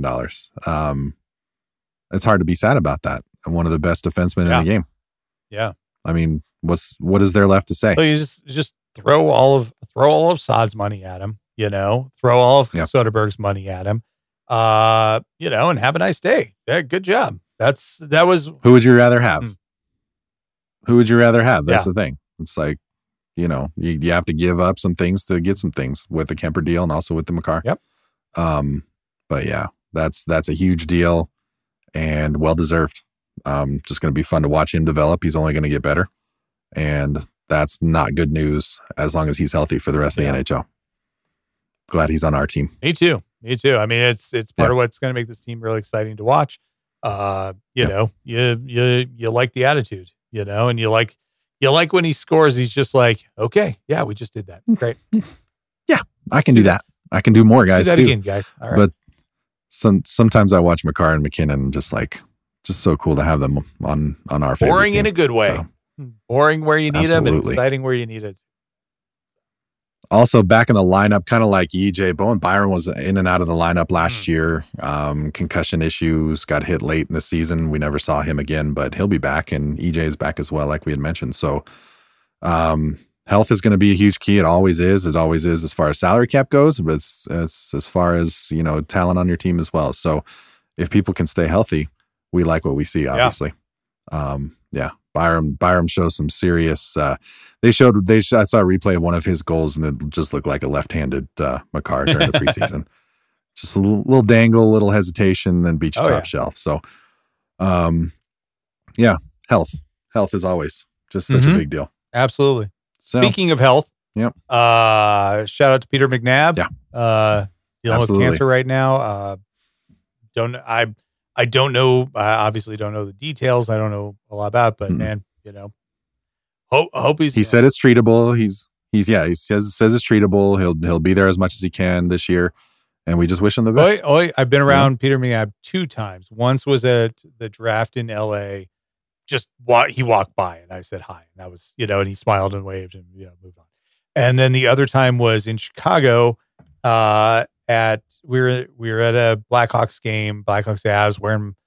It's hard to be sad about that. One of the best defensemen in the game. Yeah. I mean, what is there left to say? Well, you just throw all of Saad's money at him, throw all of Soderberg's money at him, and have a nice day. Yeah, good job. That was. Who would you rather have? Who would you rather have? That's the thing. It's like, you have to give up some things to get some things with the Kemper deal and also with the Makar. Yep. But yeah, that's a huge deal and well-deserved. Just going to be fun to watch him develop. He's only going to get better. And that's not good news as long as he's healthy for the rest of the NHL. Glad he's on our team. Me too. I mean, it's part of what's going to make this team really exciting to watch. You like the attitude, and you like when he scores, he's just like, okay, yeah, we just did that. Great. Yeah, I can do that. I can do more, guys. Do that again, guys. All right. But sometimes I watch Makar and McKinnon, just so cool to have them on our favorite boring team. in a good way. So, boring where you need them and exciting where you need it. Also back in the lineup, kind of like EJ, Bowen Byram was in and out of the lineup last year. Concussion issues, got hit late in the season. We never saw him again, but he'll be back, and EJ is back as well, like we had mentioned. So health is going to be a huge key. It always is. It always is as far as salary cap goes, but it's as far as, talent on your team as well. So if people can stay healthy, we like what we see, obviously. Byram shows some serious. I saw a replay of one of his goals, and it just looked like a left-handed Makar during the preseason. Just a little dangle, little hesitation, then beach top shelf. So, health is always just such a big deal. Absolutely. So, speaking of health, shout out to Peter McNabb. Dealing with cancer right now. I don't know. I obviously don't know the details. I don't know a lot about it, but man, hope he's. He said it's treatable. He says it's treatable. He'll be there as much as he can this year, and we just wish him the best. I've been around Peter McNabb 2 times. Once was at the draft in LA. He walked by and I said hi, and that was and he smiled and waved and moved on. And then the other time was in Chicago. We were at a Blackhawks game, Blackhawks Avs,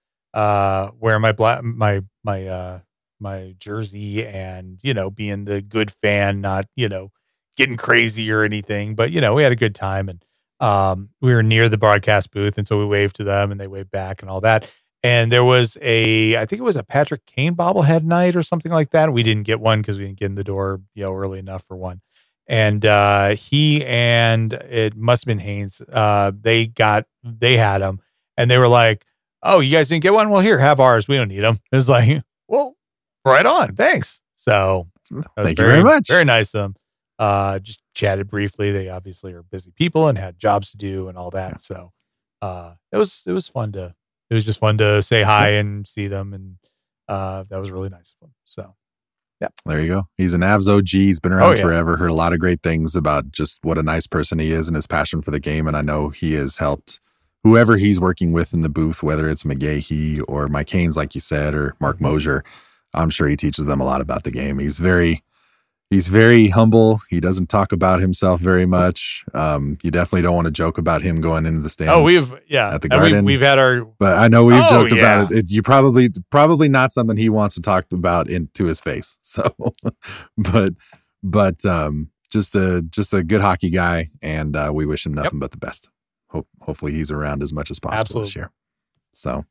wearing my jersey and being the good fan, not getting crazy or anything, but we had a good time, and we were near the broadcast booth, and so we waved to them and they waved back and all that. And there was I think it was a Patrick Kane bobblehead night or something like that. We didn't get one because we didn't get in the door early enough for one. And he and it must have been Haynes. They had them, and they were like, "Oh, you guys didn't get one? Well, here, have ours. We don't need them." It's like, well, right on, thanks. So thank you very much. Very nice of them. Just chatted briefly. They obviously are busy people and had jobs to do and all that. So it was fun to. It was just fun to say hi and see them, and that was really nice of them. So. Yeah. There you go. He's an Avs OG. He's been around forever. Heard a lot of great things about just what a nice person he is and his passion for the game. And I know he has helped whoever he's working with in the booth, whether it's McGahey or Mike Haynes, like you said, or Mark Mosier. I'm sure he teaches them a lot about the game. He's very humble. He doesn't talk about himself very much. You definitely don't want to joke about him going into the stands. Oh, at the Garden. We've had our, but I know we've joked about it. You probably not something he wants to talk about into his face. So, but just a good hockey guy, and we wish him nothing but the best. Hopefully he's around as much as possible this year. So,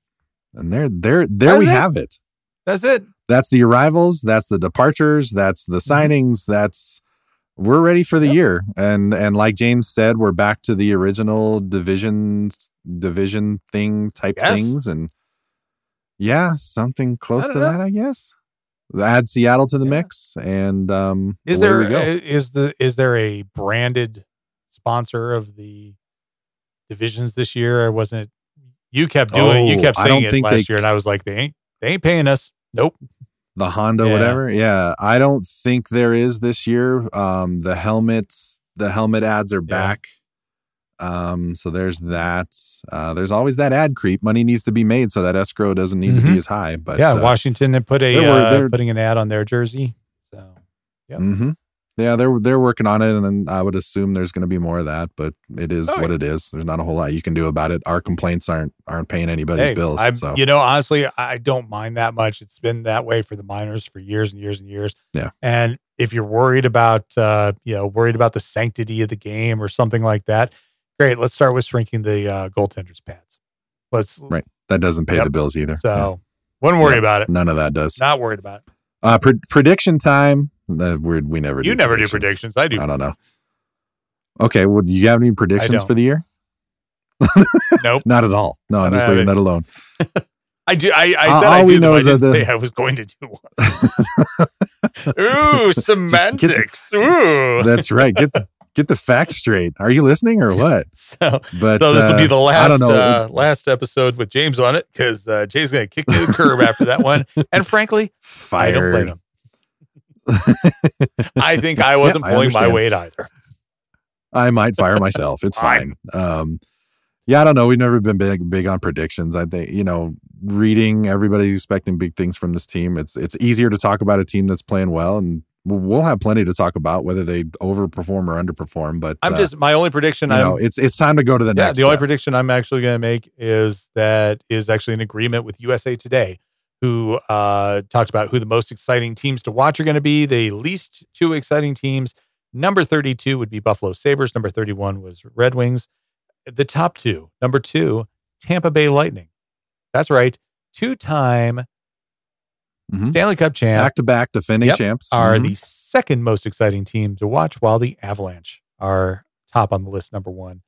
And there we have it. That's it. That's the arrivals. That's the departures. That's the signings. We're ready for the year. And like James said, we're back to the original division thing type things. And yeah, something close to that, I guess. Add Seattle to the mix. And is there a branded sponsor of the divisions this year? Or wasn't it? You kept saying it last year, and I was like, they ain't paying us. Nope. The Honda, whatever. Yeah. I don't think there is this year. The helmet ads are back. So there's that. There's always that ad creep. Money needs to be made so that escrow doesn't need to be as high. But Washington had put they're putting an ad on their jersey. So yeah, they're working on it, and then I would assume there's going to be more of that. But it is what it is. There's not a whole lot you can do about it. Our complaints aren't paying anybody's bills. So honestly, I don't mind that much. It's been that way for the Miners for years and years and years. Yeah, and if you're worried about the sanctity of the game or something like that, great. Let's start with shrinking the goaltenders' pads. Right. That doesn't pay the bills either. So wouldn't worry about it. None of that does. Not worried about it. Prediction time. We never do. You never do predictions. I do. I don't know. Okay. Well, do you have any predictions for the year? Nope. Not at all. No, I'm just leaving that alone. I do. I said I do. I didn't say I was going to do one. Ooh, semantics. Ooh. That's right. Get the facts straight. Are you listening or what? So this will be the last episode with James on it, because Jay's going to kick me to the curb after that one. And frankly, I don't blame him. I think I wasn't pulling my weight either. I might fire myself. It's fine. I don't know. We've never been big on predictions. I think, reading, everybody's expecting big things from this team. It's easier to talk about a team that's playing well, and we'll have plenty to talk about whether they overperform or underperform. But my only prediction. It's time to go to the next. The only prediction I'm actually going to make is actually an agreement with USA Today, who talked about who the most exciting teams to watch are going to be. The least two exciting teams. Number 32 would be Buffalo Sabres. Number 31 was Red Wings. The top two. Number 2, Tampa Bay Lightning. That's right. 2-time Stanley Cup champ. Back-to-back defending champs. Are the second most exciting team to watch, while the Avalanche are top on the list, number 1.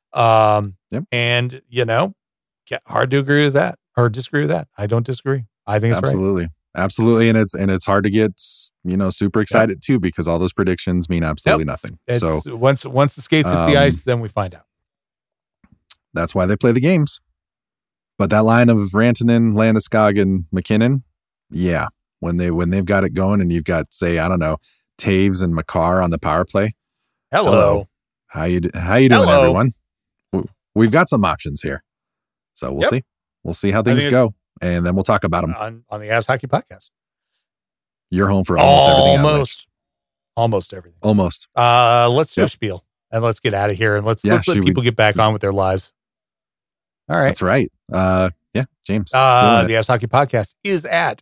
And, hard to agree with that or disagree with that. I don't disagree. I think it's right. Absolutely. And it's hard to get, super excited too, because all those predictions mean absolutely nothing. So once the skates hit the ice, then we find out. That's why they play the games. But that line of Rantanen, Landeskog, and McKinnon, when they've got it going, and you've got, say, I don't know, Taves and Makar on the power play. Hello. How you doing, everyone? We've got some options here. So we'll see. We'll see how things go. And then we'll talk about them on the Avs Hockey Podcast. You're home for almost everything. Almost. Let's do a spiel, and let's get out of here, and let's let people get back on with their lives. All right. That's right. James. The Avs Hockey Podcast is at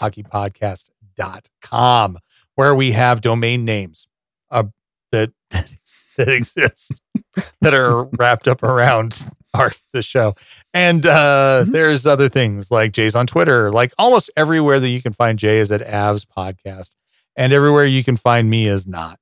avshockeypodcast.com, where we have domain names that exist that are wrapped up around the show. And there's other things like Jay's on Twitter. Like almost everywhere that you can find Jay is at Avs Podcast, and everywhere you can find me is not.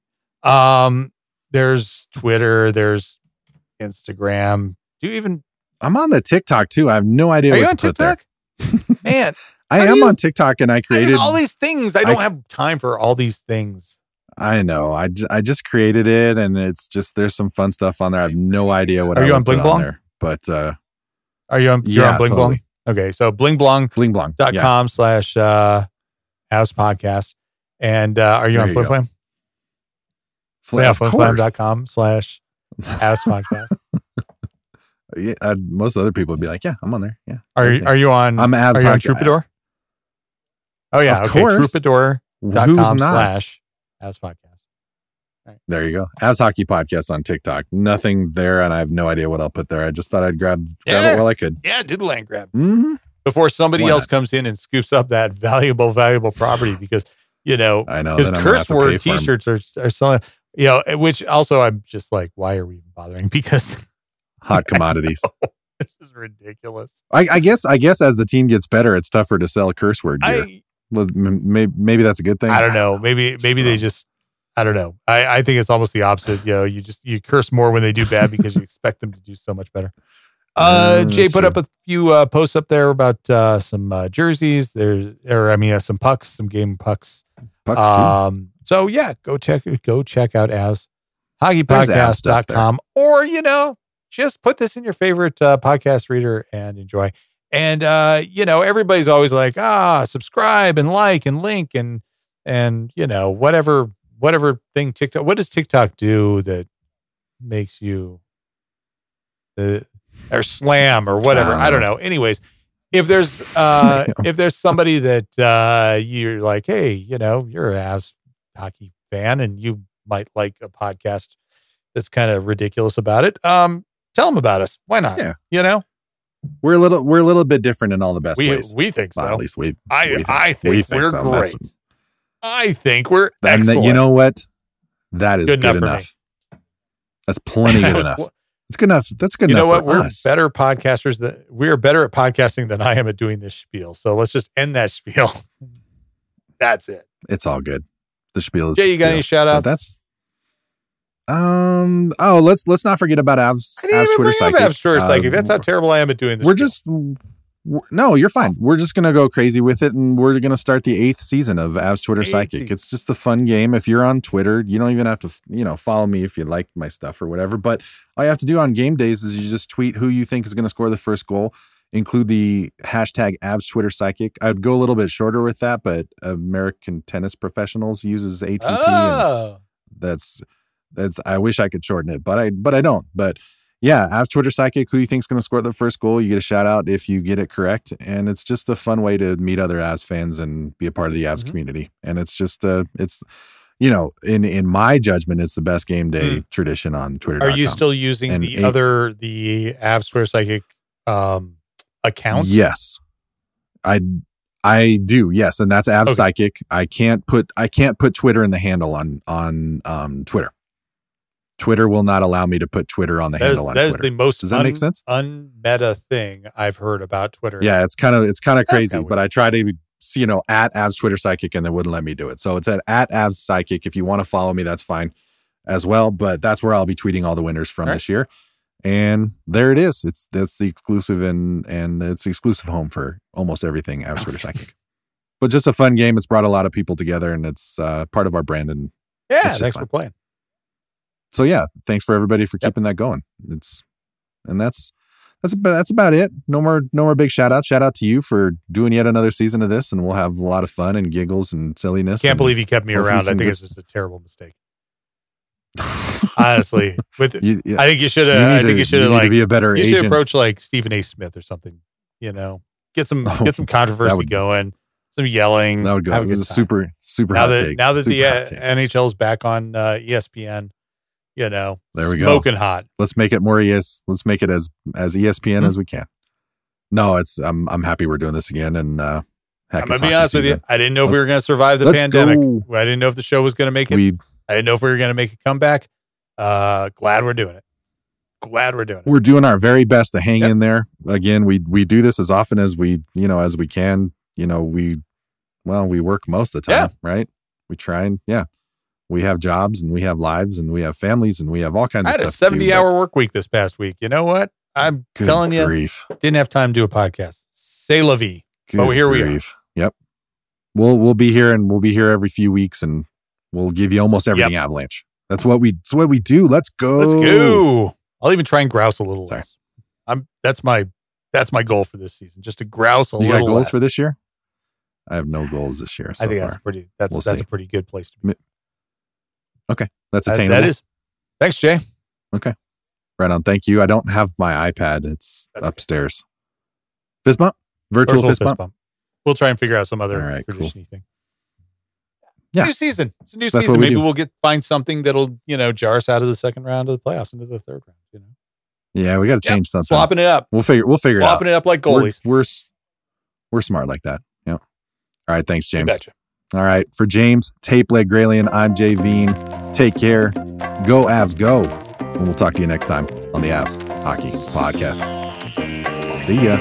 There's Twitter, there's Instagram. I'm on the TikTok too. I have no idea what to put there. Man, I am on TikTok, and I created all these things. I don't have time for all these things. I know. I just created it, and it's just, there's some fun stuff on there. I have no idea what. Are you on Bling Blong? But are you on? You're on Bling Blong. Okay, so blingblong.com / Avs Podcast, and are you on Flim Flam? Flimflam.com / Avs Podcast. Yeah, most other people would be like, "Yeah, I'm on there." Yeah. Are you on? I'm Avs. Are you on Troubadour? Oh yeah, okay. Troubadour.com / Avs Podcast. Right. There you go. Avs Hockey Podcast on TikTok. Nothing there, and I have no idea what I'll put there. I just thought I'd grab it while I could. Yeah, do the land grab before somebody else comes in and scoops up that valuable property, because I know because curse word T-shirts are selling. Which also I'm just like, why are we even bothering? Because hot commodities. This is ridiculous. I guess as the team gets better, it's tougher to sell curse word gear. Maybe that's a good thing. I don't know. Maybe they just, I don't know. I think it's almost the opposite. You curse more when they do bad because you expect them to do so much better. Jay put up a few posts up there about some jerseys. Some pucks, some game pucks. So yeah, go check out Avs hockeypodcast.com, or just put this in your favorite podcast reader and enjoy. And everybody's always like, subscribe and like and link and whatever thing TikTok. What does TikTok do that makes you or slam or whatever? I don't know. Anyways, if there's somebody that you're like, hey, you're an Avs hockey fan and you might like a podcast that's kind of ridiculous about it, tell them about us. Why not? Yeah. We're a little bit different in all the best ways. We think so. Well, at least I think we're so. Great. I think we're excellent. And you know what? That is good enough. That's plenty good enough. It's good enough. That's good enough. You know what? We're better podcasters. We are better at podcasting than I am at doing this spiel. So let's just end that spiel. That's it. It's all good. The spiel is. Yeah, you got any shout outs? That's. Let's not forget about Avs. I didn't even bring up Avs Twitter Psychic. That's how terrible I am at doing this. No, you're fine. We're just going to go crazy with it, and we're going to start the 8th season of Avs Twitter Psychic. It's just a fun game. If you're on Twitter, you don't even have to, follow me if you like my stuff or whatever. But all you have to do on game days is you just tweet who you think is going to score the first goal. Include the hashtag Avs Twitter Psychic. I would go a little bit shorter with that, but American Tennis Professionals uses ATP. Oh. And that's. I wish I could shorten it, but I don't. But yeah, Avs Twitter Psychic, who you think is going to score the first goal. You get a shout out if you get it correct. And it's just a fun way to meet other Avs fans and be a part of the Avs community. And it's just, in my judgment, it's the best game day tradition on Twitter. Are you still using the Avs Twitter Psychic account? Yes, I do. Yes. And that's Avs Psychic. I can't put Twitter in the handle on Twitter. Twitter will not allow me to put Twitter on the handle on Twitter. That is the most Does that make sense? Unmeta thing I've heard about Twitter. Yeah, it's kind of crazy, but I try to, at Avs Twitter Psychic, and they wouldn't let me do it. So it's at Avs Psychic. If you want to follow me, that's fine as well. But that's where I'll be tweeting all the winners from this year. And there it is. That's the exclusive and it's the exclusive home for almost everything Avs Twitter Psychic. But just a fun game. It's brought a lot of people together, and it's part of our brand. And thanks for playing. So yeah, thanks for everybody for keeping that going. That's about it. No more big shout outs. Shout out to you for doing yet another season of this, and we'll have a lot of fun and giggles and silliness. Can't believe you kept me around. I think it's just a terrible mistake. Honestly, I think you should have. I think you should have be a better agent. You should approach like Stephen A. Smith or something. Get some controversy going. Some yelling. That would go. It was a super now that the NHL is back on ESPN. There we go. Smoking hot. Let's make it more let's make it as ESPN as we can. No, I'm happy we're doing this again. And I'm gonna be honest with you. I didn't know if we were gonna survive the pandemic. I didn't know if the show was gonna make it. I didn't know if we were gonna make a comeback. Glad we're doing it. We're doing our very best to hang in there. Again, we do this as often as we can. We work most of the time, right? We try and we have jobs and we have lives and we have families and we have all kinds of stuff. I had a 70-hour work week this past week. You know what? I'm telling you, didn't have time to do a podcast. C'est la vie. But here we are. Yep. We'll be here, and we'll be here every few weeks, and we'll give you almost everything Avalanche. That's what we do. Let's go. I'll even try and grouse a little less. That's my goal for this season. Just to grouse a little less. You got goals for this year? I have no goals this year. I think that's a pretty good place to be. Okay. That's attainable. That is. Thanks, Jay. Okay. Right on. Thank you. I don't have my iPad. It's upstairs. Fist bump? Virtual fist bump? We'll try and figure out some other tradition-y thing. Yeah. New season. It's a new season. Maybe we'll find something that'll, jar us out of the second round of the playoffs into the third round, Yeah, we got to change something. Swapping it up. We'll figure it out. Swapping it up like goalies. We're smart like that. Yeah. All right. Thanks, James. You betcha. All right. For James, Tape Leg Graylian, I'm Jay Veen. Take care. Go Avs, go. And we'll talk to you next time on the Avs Hockey Podcast. See ya.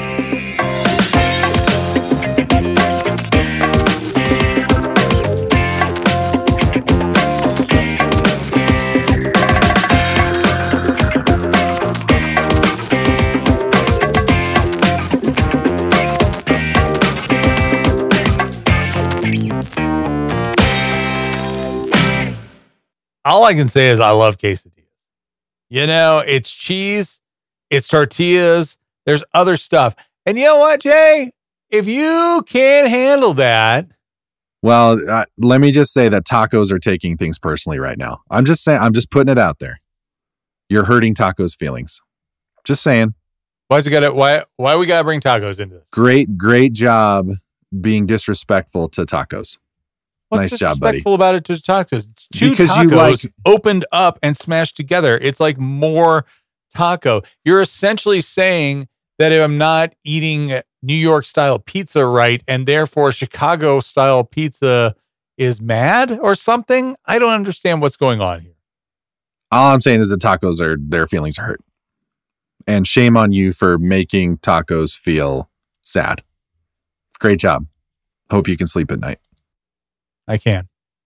All I can say is I love quesadillas. You know, it's cheese, it's tortillas, there's other stuff. And you know what, Jay? If you can't handle that. Well, let me just say that tacos are taking things personally right now. I'm just putting it out there. You're hurting tacos' feelings. Just saying. Why we gotta bring tacos into this? Great job being disrespectful to tacos. What's nice job, buddy. Disrespectful about it to tacos? It's two because tacos opened up and smashed together. It's like more taco. You're essentially saying that if I'm not eating New York style pizza right, and therefore Chicago style pizza is mad or something. I don't understand what's going on here. All I'm saying is that their feelings are hurt. And shame on you for making tacos feel sad. Great job. Hope you can sleep at night. I can.